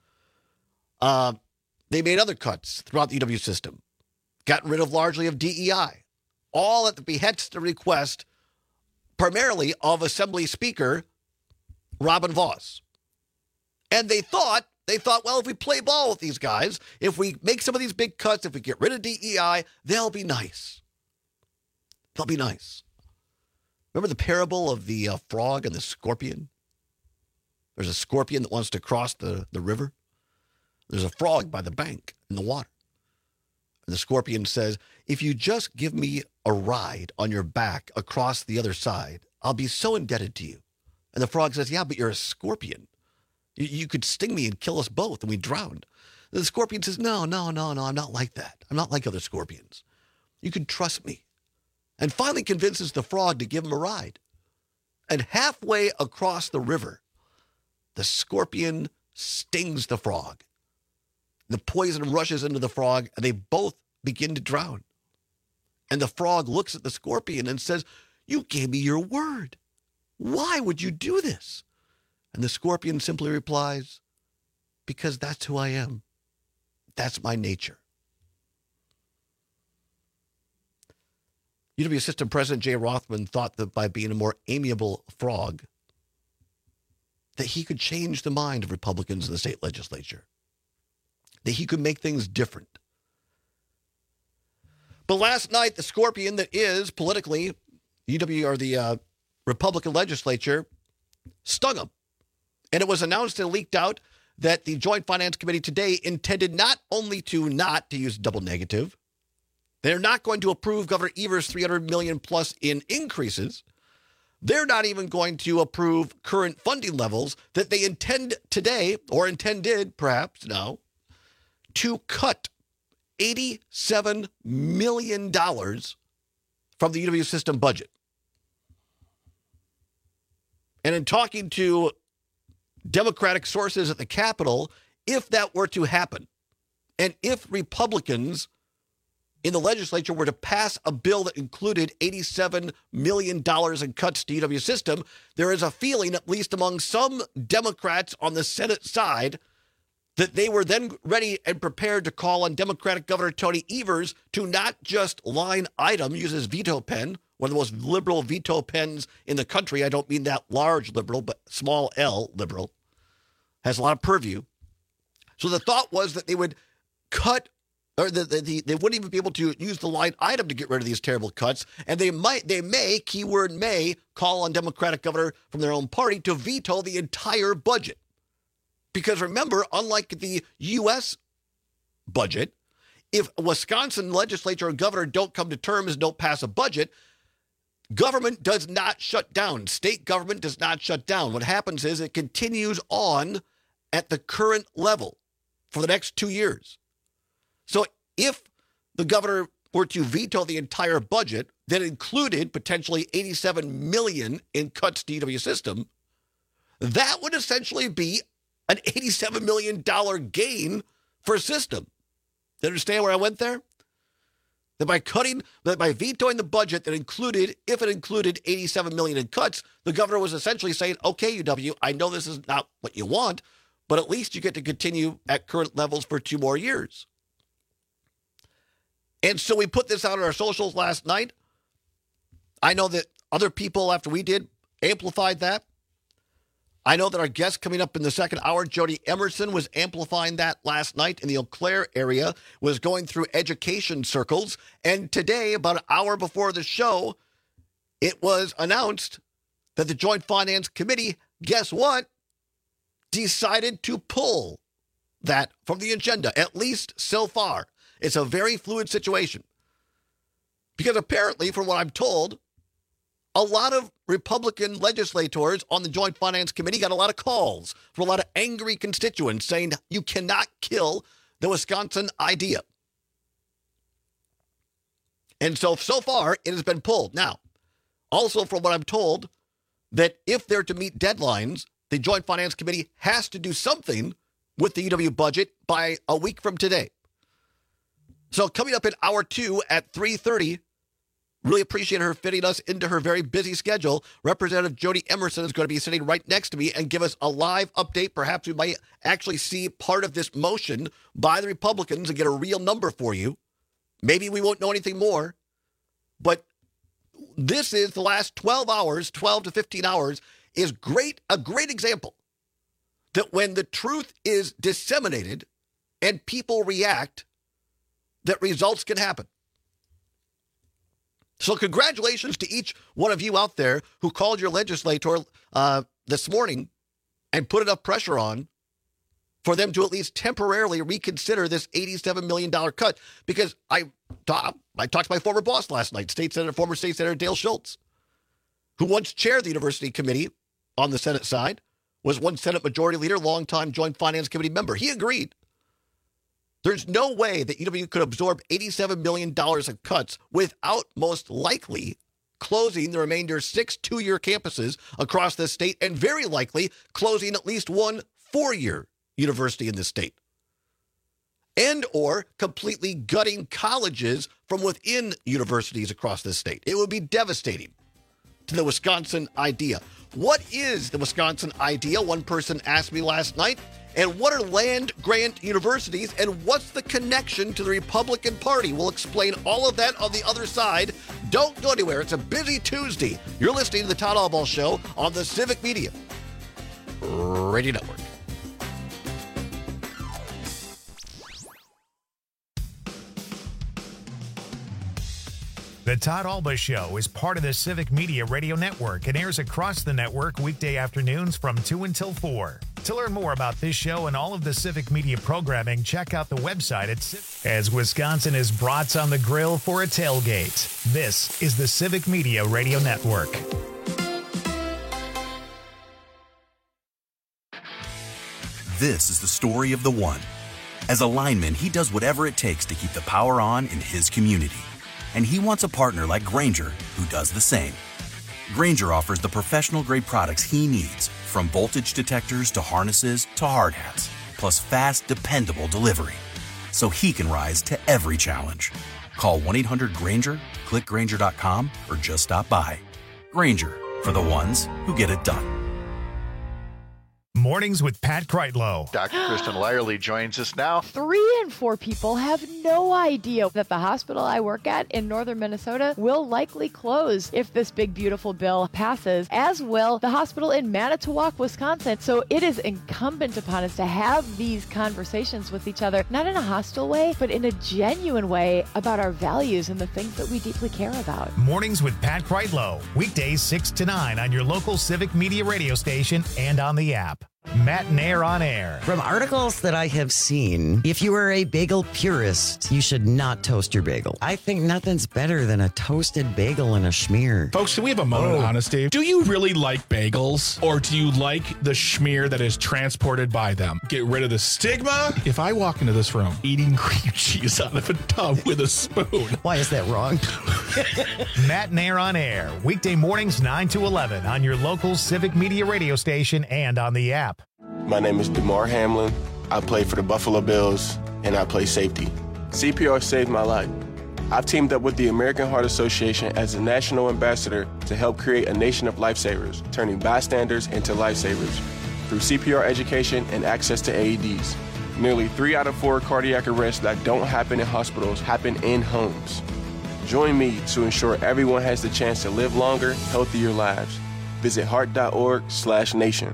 They made other cuts throughout the UW system, gotten rid of largely of DEI, all at the behest and request primarily of Assembly Speaker Robin Vos. And they thought, well, if we play ball with these guys, if we make some of these big cuts, if we get rid of DEI, they'll be nice. They'll be nice. Remember the parable of the frog and the scorpion? There's a scorpion that wants to cross the river. There's a frog by the bank in the water. And the scorpion says, if you just give me a ride on your back across the other side, I'll be so indebted to you. And the frog says, yeah, but you're a scorpion. You could sting me and kill us both and we drown. And the scorpion says, no, I'm not like that. I'm not like other scorpions. You can trust me. And finally convinces the frog to give him a ride. And halfway across the river, the scorpion stings the frog. The poison rushes into the frog, and they both begin to drown. And the frog looks at the scorpion and says, you gave me your word. Why would you do this? And the scorpion simply replies, because that's who I am. That's my nature. UW System President Jay Rothman thought that by being a more amiable frog, that he could change the mind of Republicans in the state legislature, that he could make things different. But last night, the scorpion that is politically UW or the Republican legislature stung him. And it was announced and leaked out that the Joint Finance Committee today intended not only to use double negative, they're not going to approve Governor Evers' $300 million plus in increases. They're not even going to approve current funding levels that they intend today, or intended perhaps now, to cut $87 million from the UW system budget. And in talking to Democratic sources at the Capitol, if that were to happen, and if Republicans in the legislature were to pass a bill that included $87 million in cuts to UW system, there is a feeling, at least among some Democrats on the Senate side, that they were then ready and prepared to call on Democratic Governor Tony Evers to not just line item, use his veto pen, one of the most liberal veto pens in the country. I don't mean that large liberal, but small L liberal. Has a lot of purview. So the thought was that they would cut, or they wouldn't even be able to use the line item to get rid of these terrible cuts, and they may, keyword may, call on Democratic governor from their own party to veto the entire budget. Because remember, unlike the U.S. budget, if a Wisconsin legislature and governor don't come to terms and don't pass a budget, government does not shut down. State government does not shut down. What happens is it continues on at the current level for the next 2 years. So if the governor were to veto the entire budget that included potentially $87 million in cuts to UW system, that would essentially be an $87 million gain for system. You understand where I went there? That by vetoing the budget that included, if it included $87 million in cuts, the governor was essentially saying, okay, UW, I know this is not what you want, but at least you get to continue at current levels for 2 more years. And so we put this out on our socials last night. I know that other people, after we did, amplified that. I know that our guest coming up in the second hour, Jody Emerson, was amplifying that last night in the Eau Claire area, was going through education circles. And today, about an hour before the show, it was announced that the Joint Finance Committee, guess what, decided to pull that from the agenda, at least so far. It's a very fluid situation. Because apparently, from what I'm told, a lot of Republican legislators on the Joint Finance Committee got a lot of calls from a lot of angry constituents saying you cannot kill the Wisconsin idea. And so far, it has been pulled. Now, also from what I'm told, that if they're to meet deadlines, the Joint Finance Committee has to do something with the UW budget by a week from today. So coming up in hour 2 at 3:30, really appreciate her fitting us into her very busy schedule. Representative Jody Emerson is going to be sitting right next to me and give us a live update. Perhaps we might actually see part of this motion by the Republicans and get a real number for you. Maybe we won't know anything more. But this is the last 12 hours, 12 to 15 hours, is a great example that when the truth is disseminated and people react, that results can happen. So congratulations to each one of you out there who called your legislator this morning and put enough pressure on for them to at least temporarily reconsider this $87 million cut. Because I talked to my former boss last night, former State Senator Dale Schultz, who once chaired the University Committee on the Senate side, was one Senate Majority Leader, longtime Joint Finance Committee member. He agreed. There's no way that UW could absorb $87 million of cuts without most likely closing the remainder 6 two-year campuses across the state and very likely closing at least one 4-year university in the state. And or completely gutting colleges from within universities across the state. It would be devastating to the Wisconsin idea. What is the Wisconsin idea? One person asked me last night. And what are land-grant universities, and what's the connection to the Republican Party? We'll explain all of that on the other side. Don't go anywhere. It's a busy Tuesday. You're listening to the Todd Albaugh Show on the Civic Media Radio Network. The Todd Albaugh Show is part of the Civic Media Radio Network and airs across the network weekday afternoons from 2 until 4. To learn more about this show and all of the Civic Media programming, check out the website at as Wisconsin is brats on the grill for a tailgate. This is the Civic Media Radio Network. This is the story of the one. As a lineman, he does whatever it takes to keep the power on in his community. And he wants a partner like Grainger who does the same. Grainger offers the professional-grade products he needs, from voltage detectors to harnesses to hard hats, plus fast, dependable delivery, so he can rise to every challenge. Call 1-800-GRANGER, click Grainger.com, or just stop by. Grainger, for the ones who get it done. Mornings with Pat Kreitlow. Dr. Kristen Lyerly joins us now. 3 in 4 people have no idea that the hospital I work at in northern Minnesota will likely close if this big, beautiful bill passes, as will the hospital in Manitowoc, Wisconsin. So it is incumbent upon us to have these conversations with each other, not in a hostile way, but in a genuine way about our values and the things that we deeply care about. Mornings with Pat Kreitlow. Weekdays 6 to 9 on your local Civic Media radio station and on the app. Matt and Air on Air. From articles that I have seen, if you are a bagel purist, you should not toast your bagel. I think nothing's better than a toasted bagel and a schmear. Folks, can we have a moment of honesty? Do you really like bagels, or do you like the schmear that is transported by them? Get rid of the stigma. If I walk into this room eating cream cheese out of a tub with a spoon. Why is that wrong? Matt and Air on Air. Weekday mornings 9 to 11 on your local Civic Media radio station and on the app. My name is DeMar Hamlin. I play for the Buffalo Bills, and I play safety. CPR saved my life. I've teamed up with the American Heart Association as a national ambassador to help create a nation of lifesavers, turning bystanders into lifesavers through CPR education and access to AEDs. Nearly 3 out of 4 cardiac arrests that don't happen in hospitals happen in homes. Join me to ensure everyone has the chance to live longer, healthier lives. Visit heart.org/nation.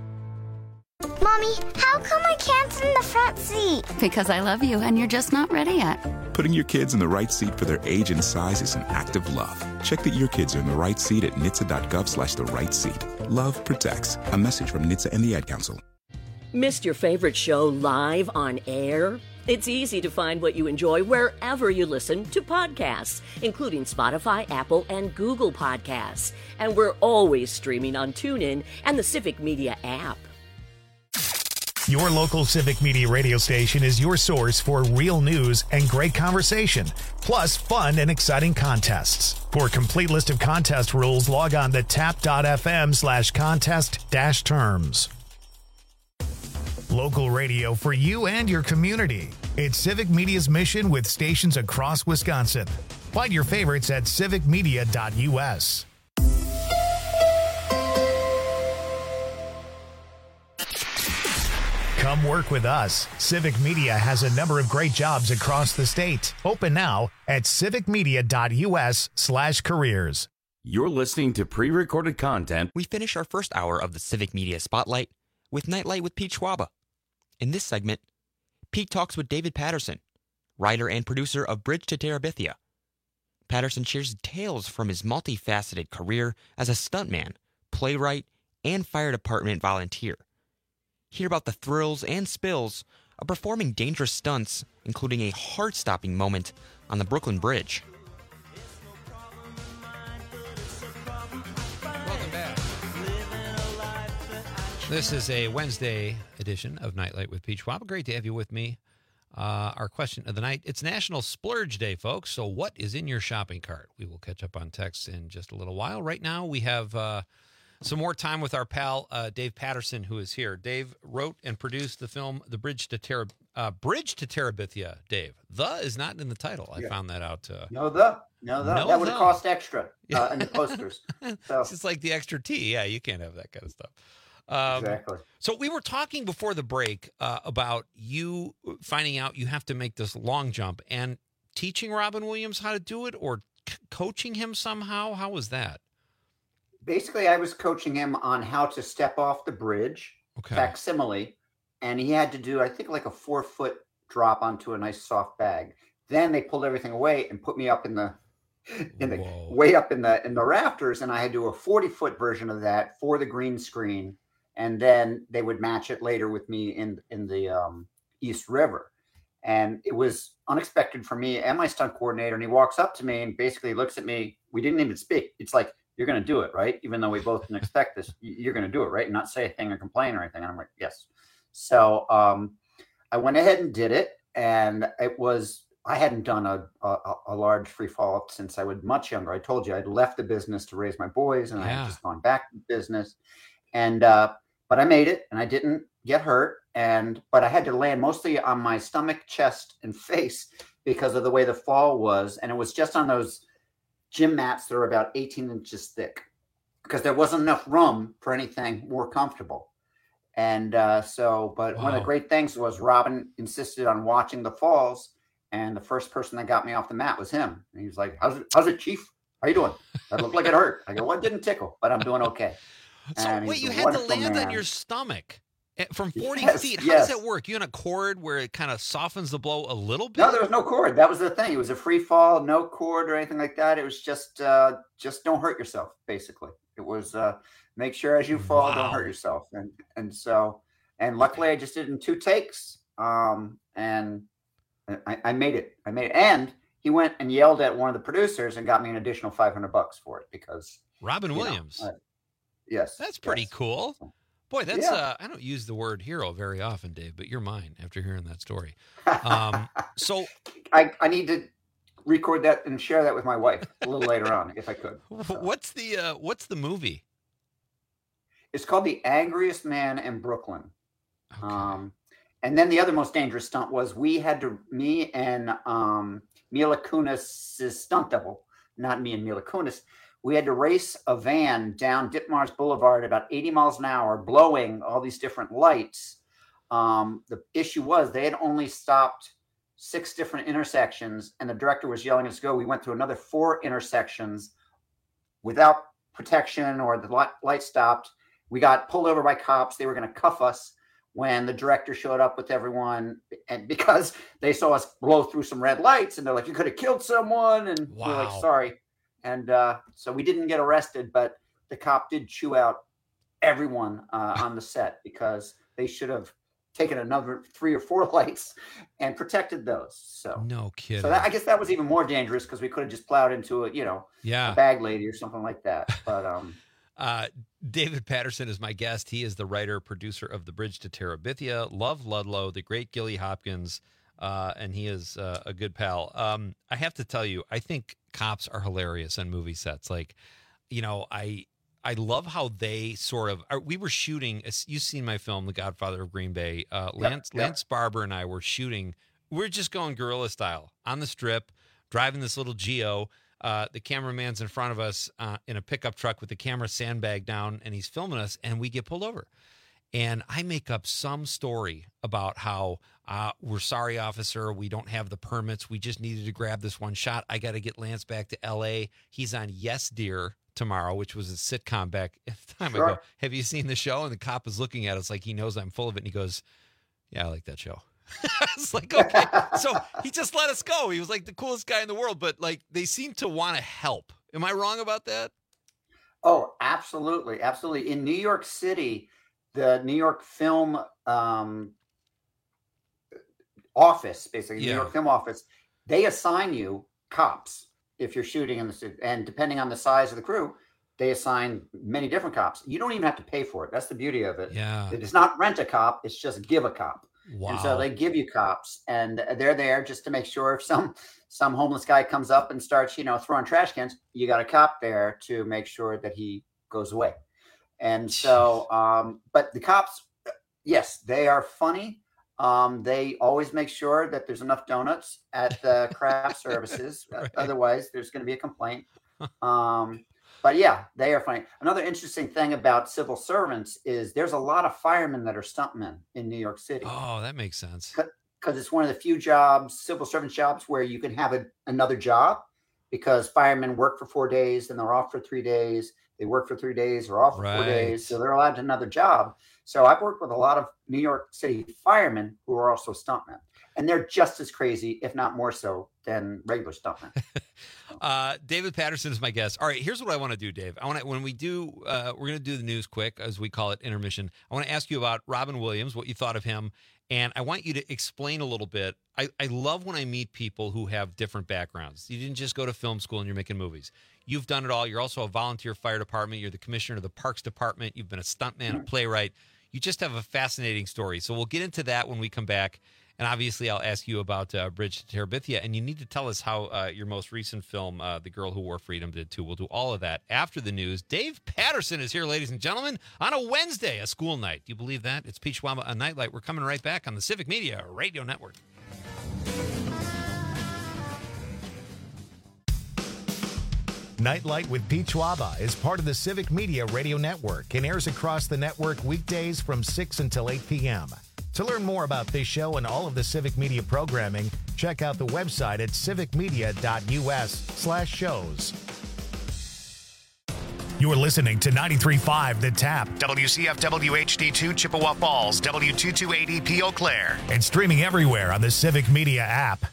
Mommy, how come I can't sit in the front seat? Because I love you and you're just not ready yet. Putting your kids in the right seat for their age and size is an act of love. Check that your kids are in the right seat at nhtsa.gov/the right seat. Love protects. A message from NHTSA and the Ad Council. Missed your favorite show live on air? It's easy to find what you enjoy wherever you listen to podcasts, including Spotify, Apple, and Google Podcasts. And we're always streaming on TuneIn and the Civic Media app. Your local Civic Media radio station is your source for real news and great conversation, plus fun and exciting contests. For a complete list of contest rules, log on to tap.fm/contest-terms. Local radio for you and your community. It's Civic Media's mission with stations across Wisconsin. Find your favorites at civicmedia.us. Come work with us. Civic Media has a number of great jobs across the state. Open now at civicmedia.us/careers. You're listening to pre-recorded content. We finish our first hour of the Civic Media Spotlight with Nightlight with Pete Schwaba. In this segment, Pete talks with David Patterson, writer and producer of Bridge to Terabithia. Patterson shares tales from his multifaceted career as a stuntman, playwright, and fire department volunteer. Hear about the thrills and spills of performing dangerous stunts, including a heart-stopping moment on the Brooklyn Bridge. Welcome back. This is a Wednesday edition of Nightlight with Pete Schwab. Great to have you with me. Our question of the night, it's National Splurge Day, folks. So what is in your shopping cart? We will catch up on texts in just a little while. Right now, we have some more time with our pal, Dave Patterson, who is here. Dave wrote and produced the film The Bridge to Terabithia, Dave. The is not in the title. I found that out. No, that would have cost extra in the posters. So. It's like the extra T. Yeah, you can't have that kind of stuff. Exactly. So we were talking before the break about you finding out you have to make this long jump and teaching Robin Williams how to do it, or coaching him somehow. How was that? Basically, I was coaching him on how to step off the bridge, facsimile, and he had to do, I think, like a 4-foot drop onto a nice soft bag. Then they pulled everything away and put me up way up in the rafters, and I had to do a 40-foot version of that for the green screen, and then they would match it later with me in the East River. And it was unexpected for me and my stunt coordinator, and he walks up to me and basically looks at me. We didn't even speak. It's like, you're going to do it, right? Even though we both didn't expect this, you're going to do it, right? And not say a thing or complain or anything. And I'm like, yes. So I went ahead and did it. And I hadn't done a large free fall up since I was much younger. I told you I'd left the business to raise my boys, and I had just gone back to the business. And, but I made it, and I didn't get hurt. But I had to land mostly on my stomach, chest, and face because of the way the fall was. And it was just on those gym mats that are about 18 inches thick because there wasn't enough room for anything more comfortable. And but one of the great things was Robin insisted on watching the falls. And the first person that got me off the mat was him. And he was like, how's it, Chief? How you doing? That looked like it hurt. I go, well, it didn't tickle, but I'm doing okay. So wait, you had to land on your stomach from 40 feet. How does that work? You on a cord where it kind of softens the blow a little bit? No, there was no cord. That was the thing. It was a free fall, no cord or anything like that. It was just don't hurt yourself, basically. It was make sure as you fall, don't hurt yourself. And luckily I just did it in 2 takes. And I made it. And he went and yelled at one of the producers and got me an additional $500 for it because Robin Williams. Yes. That's pretty cool. Boy, that's I don't use the word hero very often, Dave, but you're mine after hearing that story. So I need to record that and share that with my wife a little later on if I could. So. What's the movie? It's called The Angriest Man in Brooklyn. Okay. And then the other most dangerous stunt was me and Mila Kunis' stunt double, not me and Mila Kunis. We had to race a van down Ditmars Boulevard about 80 miles an hour, blowing all these different lights. The issue was they had only stopped 6 different intersections, and the director was yelling at us to go. We went through another 4 intersections without protection, or the light stopped. We got pulled over by cops. They were going to cuff us when the director showed up with everyone, and because they saw us blow through some red lights, and they're like, you could have killed someone. And we're like, sorry. And so we didn't get arrested, but the cop did chew out everyone on the set because they should have taken another 3 or 4 lights and protected those. So no kidding. So I guess that was even more dangerous because we could have just plowed into a bag lady or something like that. But David Patterson is my guest. He is the writer, producer of The Bridge to Terabithia, Love Ludlow, the great Gilly Hopkins, and he is a good pal. I have to tell you, I think cops are hilarious on movie sets. Like, I love how they sort of we were shooting. You've seen my film, The Godfather of Green Bay. Lance Barber and I were shooting. We're just going guerrilla style on the strip, driving this little Geo. The cameraman's in front of us in a pickup truck with the camera sandbag down, and he's filming us, and we get pulled over. And I make up some story about how we're sorry, officer. We don't have the permits. We just needed to grab this one shot. I got to get Lance back to L.A. He's on Yes, Dear tomorrow, which was a sitcom back at the time. Sure. I go, have you seen the show? And the cop is looking at us like he knows I'm full of it. And he goes, yeah, I like that show. I was like, okay. So he just let us go. He was like the coolest guy in the world, but like they seem to want to help. Am I wrong about that? Oh, absolutely. Absolutely. In New York City, the New York Film office, basically, New York Film Office, they assign you cops if you're shooting in the city. And depending on the size of the crew, they assign many different cops. You don't even have to pay for it. That's the beauty of it. Yeah. It's not rent a cop. It's just give a cop. Wow. And so they give you cops, and they're there just to make sure if some homeless guy comes up and starts, throwing trash cans, you got a cop there to make sure that he goes away. And so, but the cops, yes, they are funny. They always make sure that there's enough donuts at the craft services. Right. Otherwise, there's going to be a complaint. But yeah, they are funny. Another interesting thing about civil servants is there's a lot of firemen that are stuntmen in New York City. Oh, that makes sense. Because it's one of the few jobs, civil servant jobs, where you can have another job, because firemen work for 4 days and they're off for 3 days. They work for 3 days or off for 4 days. So they're allowed another job. So I've worked with a lot of New York City firemen who are also stuntmen. And they're just as crazy, if not more so, than regular stuntmen. David Patterson is my guest. All right, here's what I want to do, Dave. When we do, we're going to do the news quick, as we call it, intermission. I want to ask you about Robin Williams, what you thought of him, and I want you to explain a little bit. I love when I meet people who have different backgrounds. You didn't just go to film school and you're making movies. You've done it all. You're also a volunteer fire department. You're the commissioner of the Parks Department. You've been a stuntman, a playwright. You just have a fascinating story. So we'll get into that when we come back. And obviously, I'll ask you about Bridge to Terabithia, and you need to tell us how your most recent film, The Girl Who Wore Freedom, did too. We'll do all of that after the news. Dave Patterson is here, ladies and gentlemen, on a Wednesday, a school night. Do you believe that? It's Pete Schwaba, a Nightlight. We're coming right back on the Civic Media Radio Network. Nightlight with Pete Schwaba is part of the Civic Media Radio Network and airs across the network weekdays from 6 until 8 p.m. To learn more about this show and all of the Civic Media programming, check out the website at civicmedia.us/shows. You're listening to 93.5 The Tap, WCFW HD2 Chippewa Falls, W228EP Eau Claire, and streaming everywhere on the Civic Media app.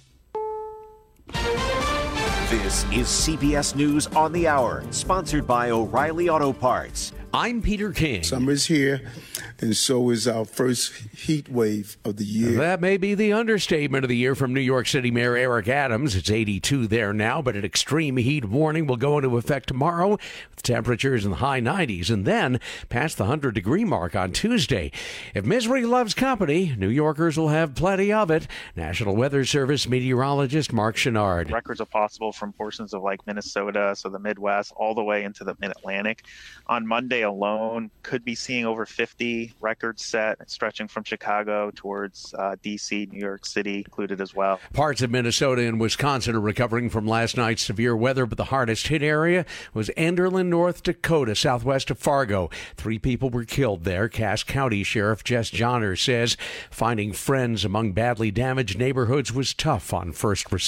This is CBS News on the Hour, sponsored by O'Reilly Auto Parts. I'm Peter King. Summer's here, and so is our first heat wave of the year. That may be the understatement of the year from New York City Mayor Eric Adams. It's 82 there now, but an extreme heat warning will go into effect tomorrow with temperatures in the high 90s and then past the 100-degree mark on Tuesday. If misery loves company, New Yorkers will have plenty of it. National Weather Service meteorologist Mark Chenard. Records are possible from portions of like Minnesota, so the Midwest, all the way into the Mid-Atlantic. On Monday alone, could be seeing over 50 records set, stretching from Chicago towards D.C., New York City included as well. Parts of Minnesota and Wisconsin are recovering from last night's severe weather, but the hardest hit area was Enderlin, North Dakota, southwest of Fargo. 3 people were killed there. Cass County Sheriff Jess Johnner says finding friends among badly damaged neighborhoods was tough on first responders.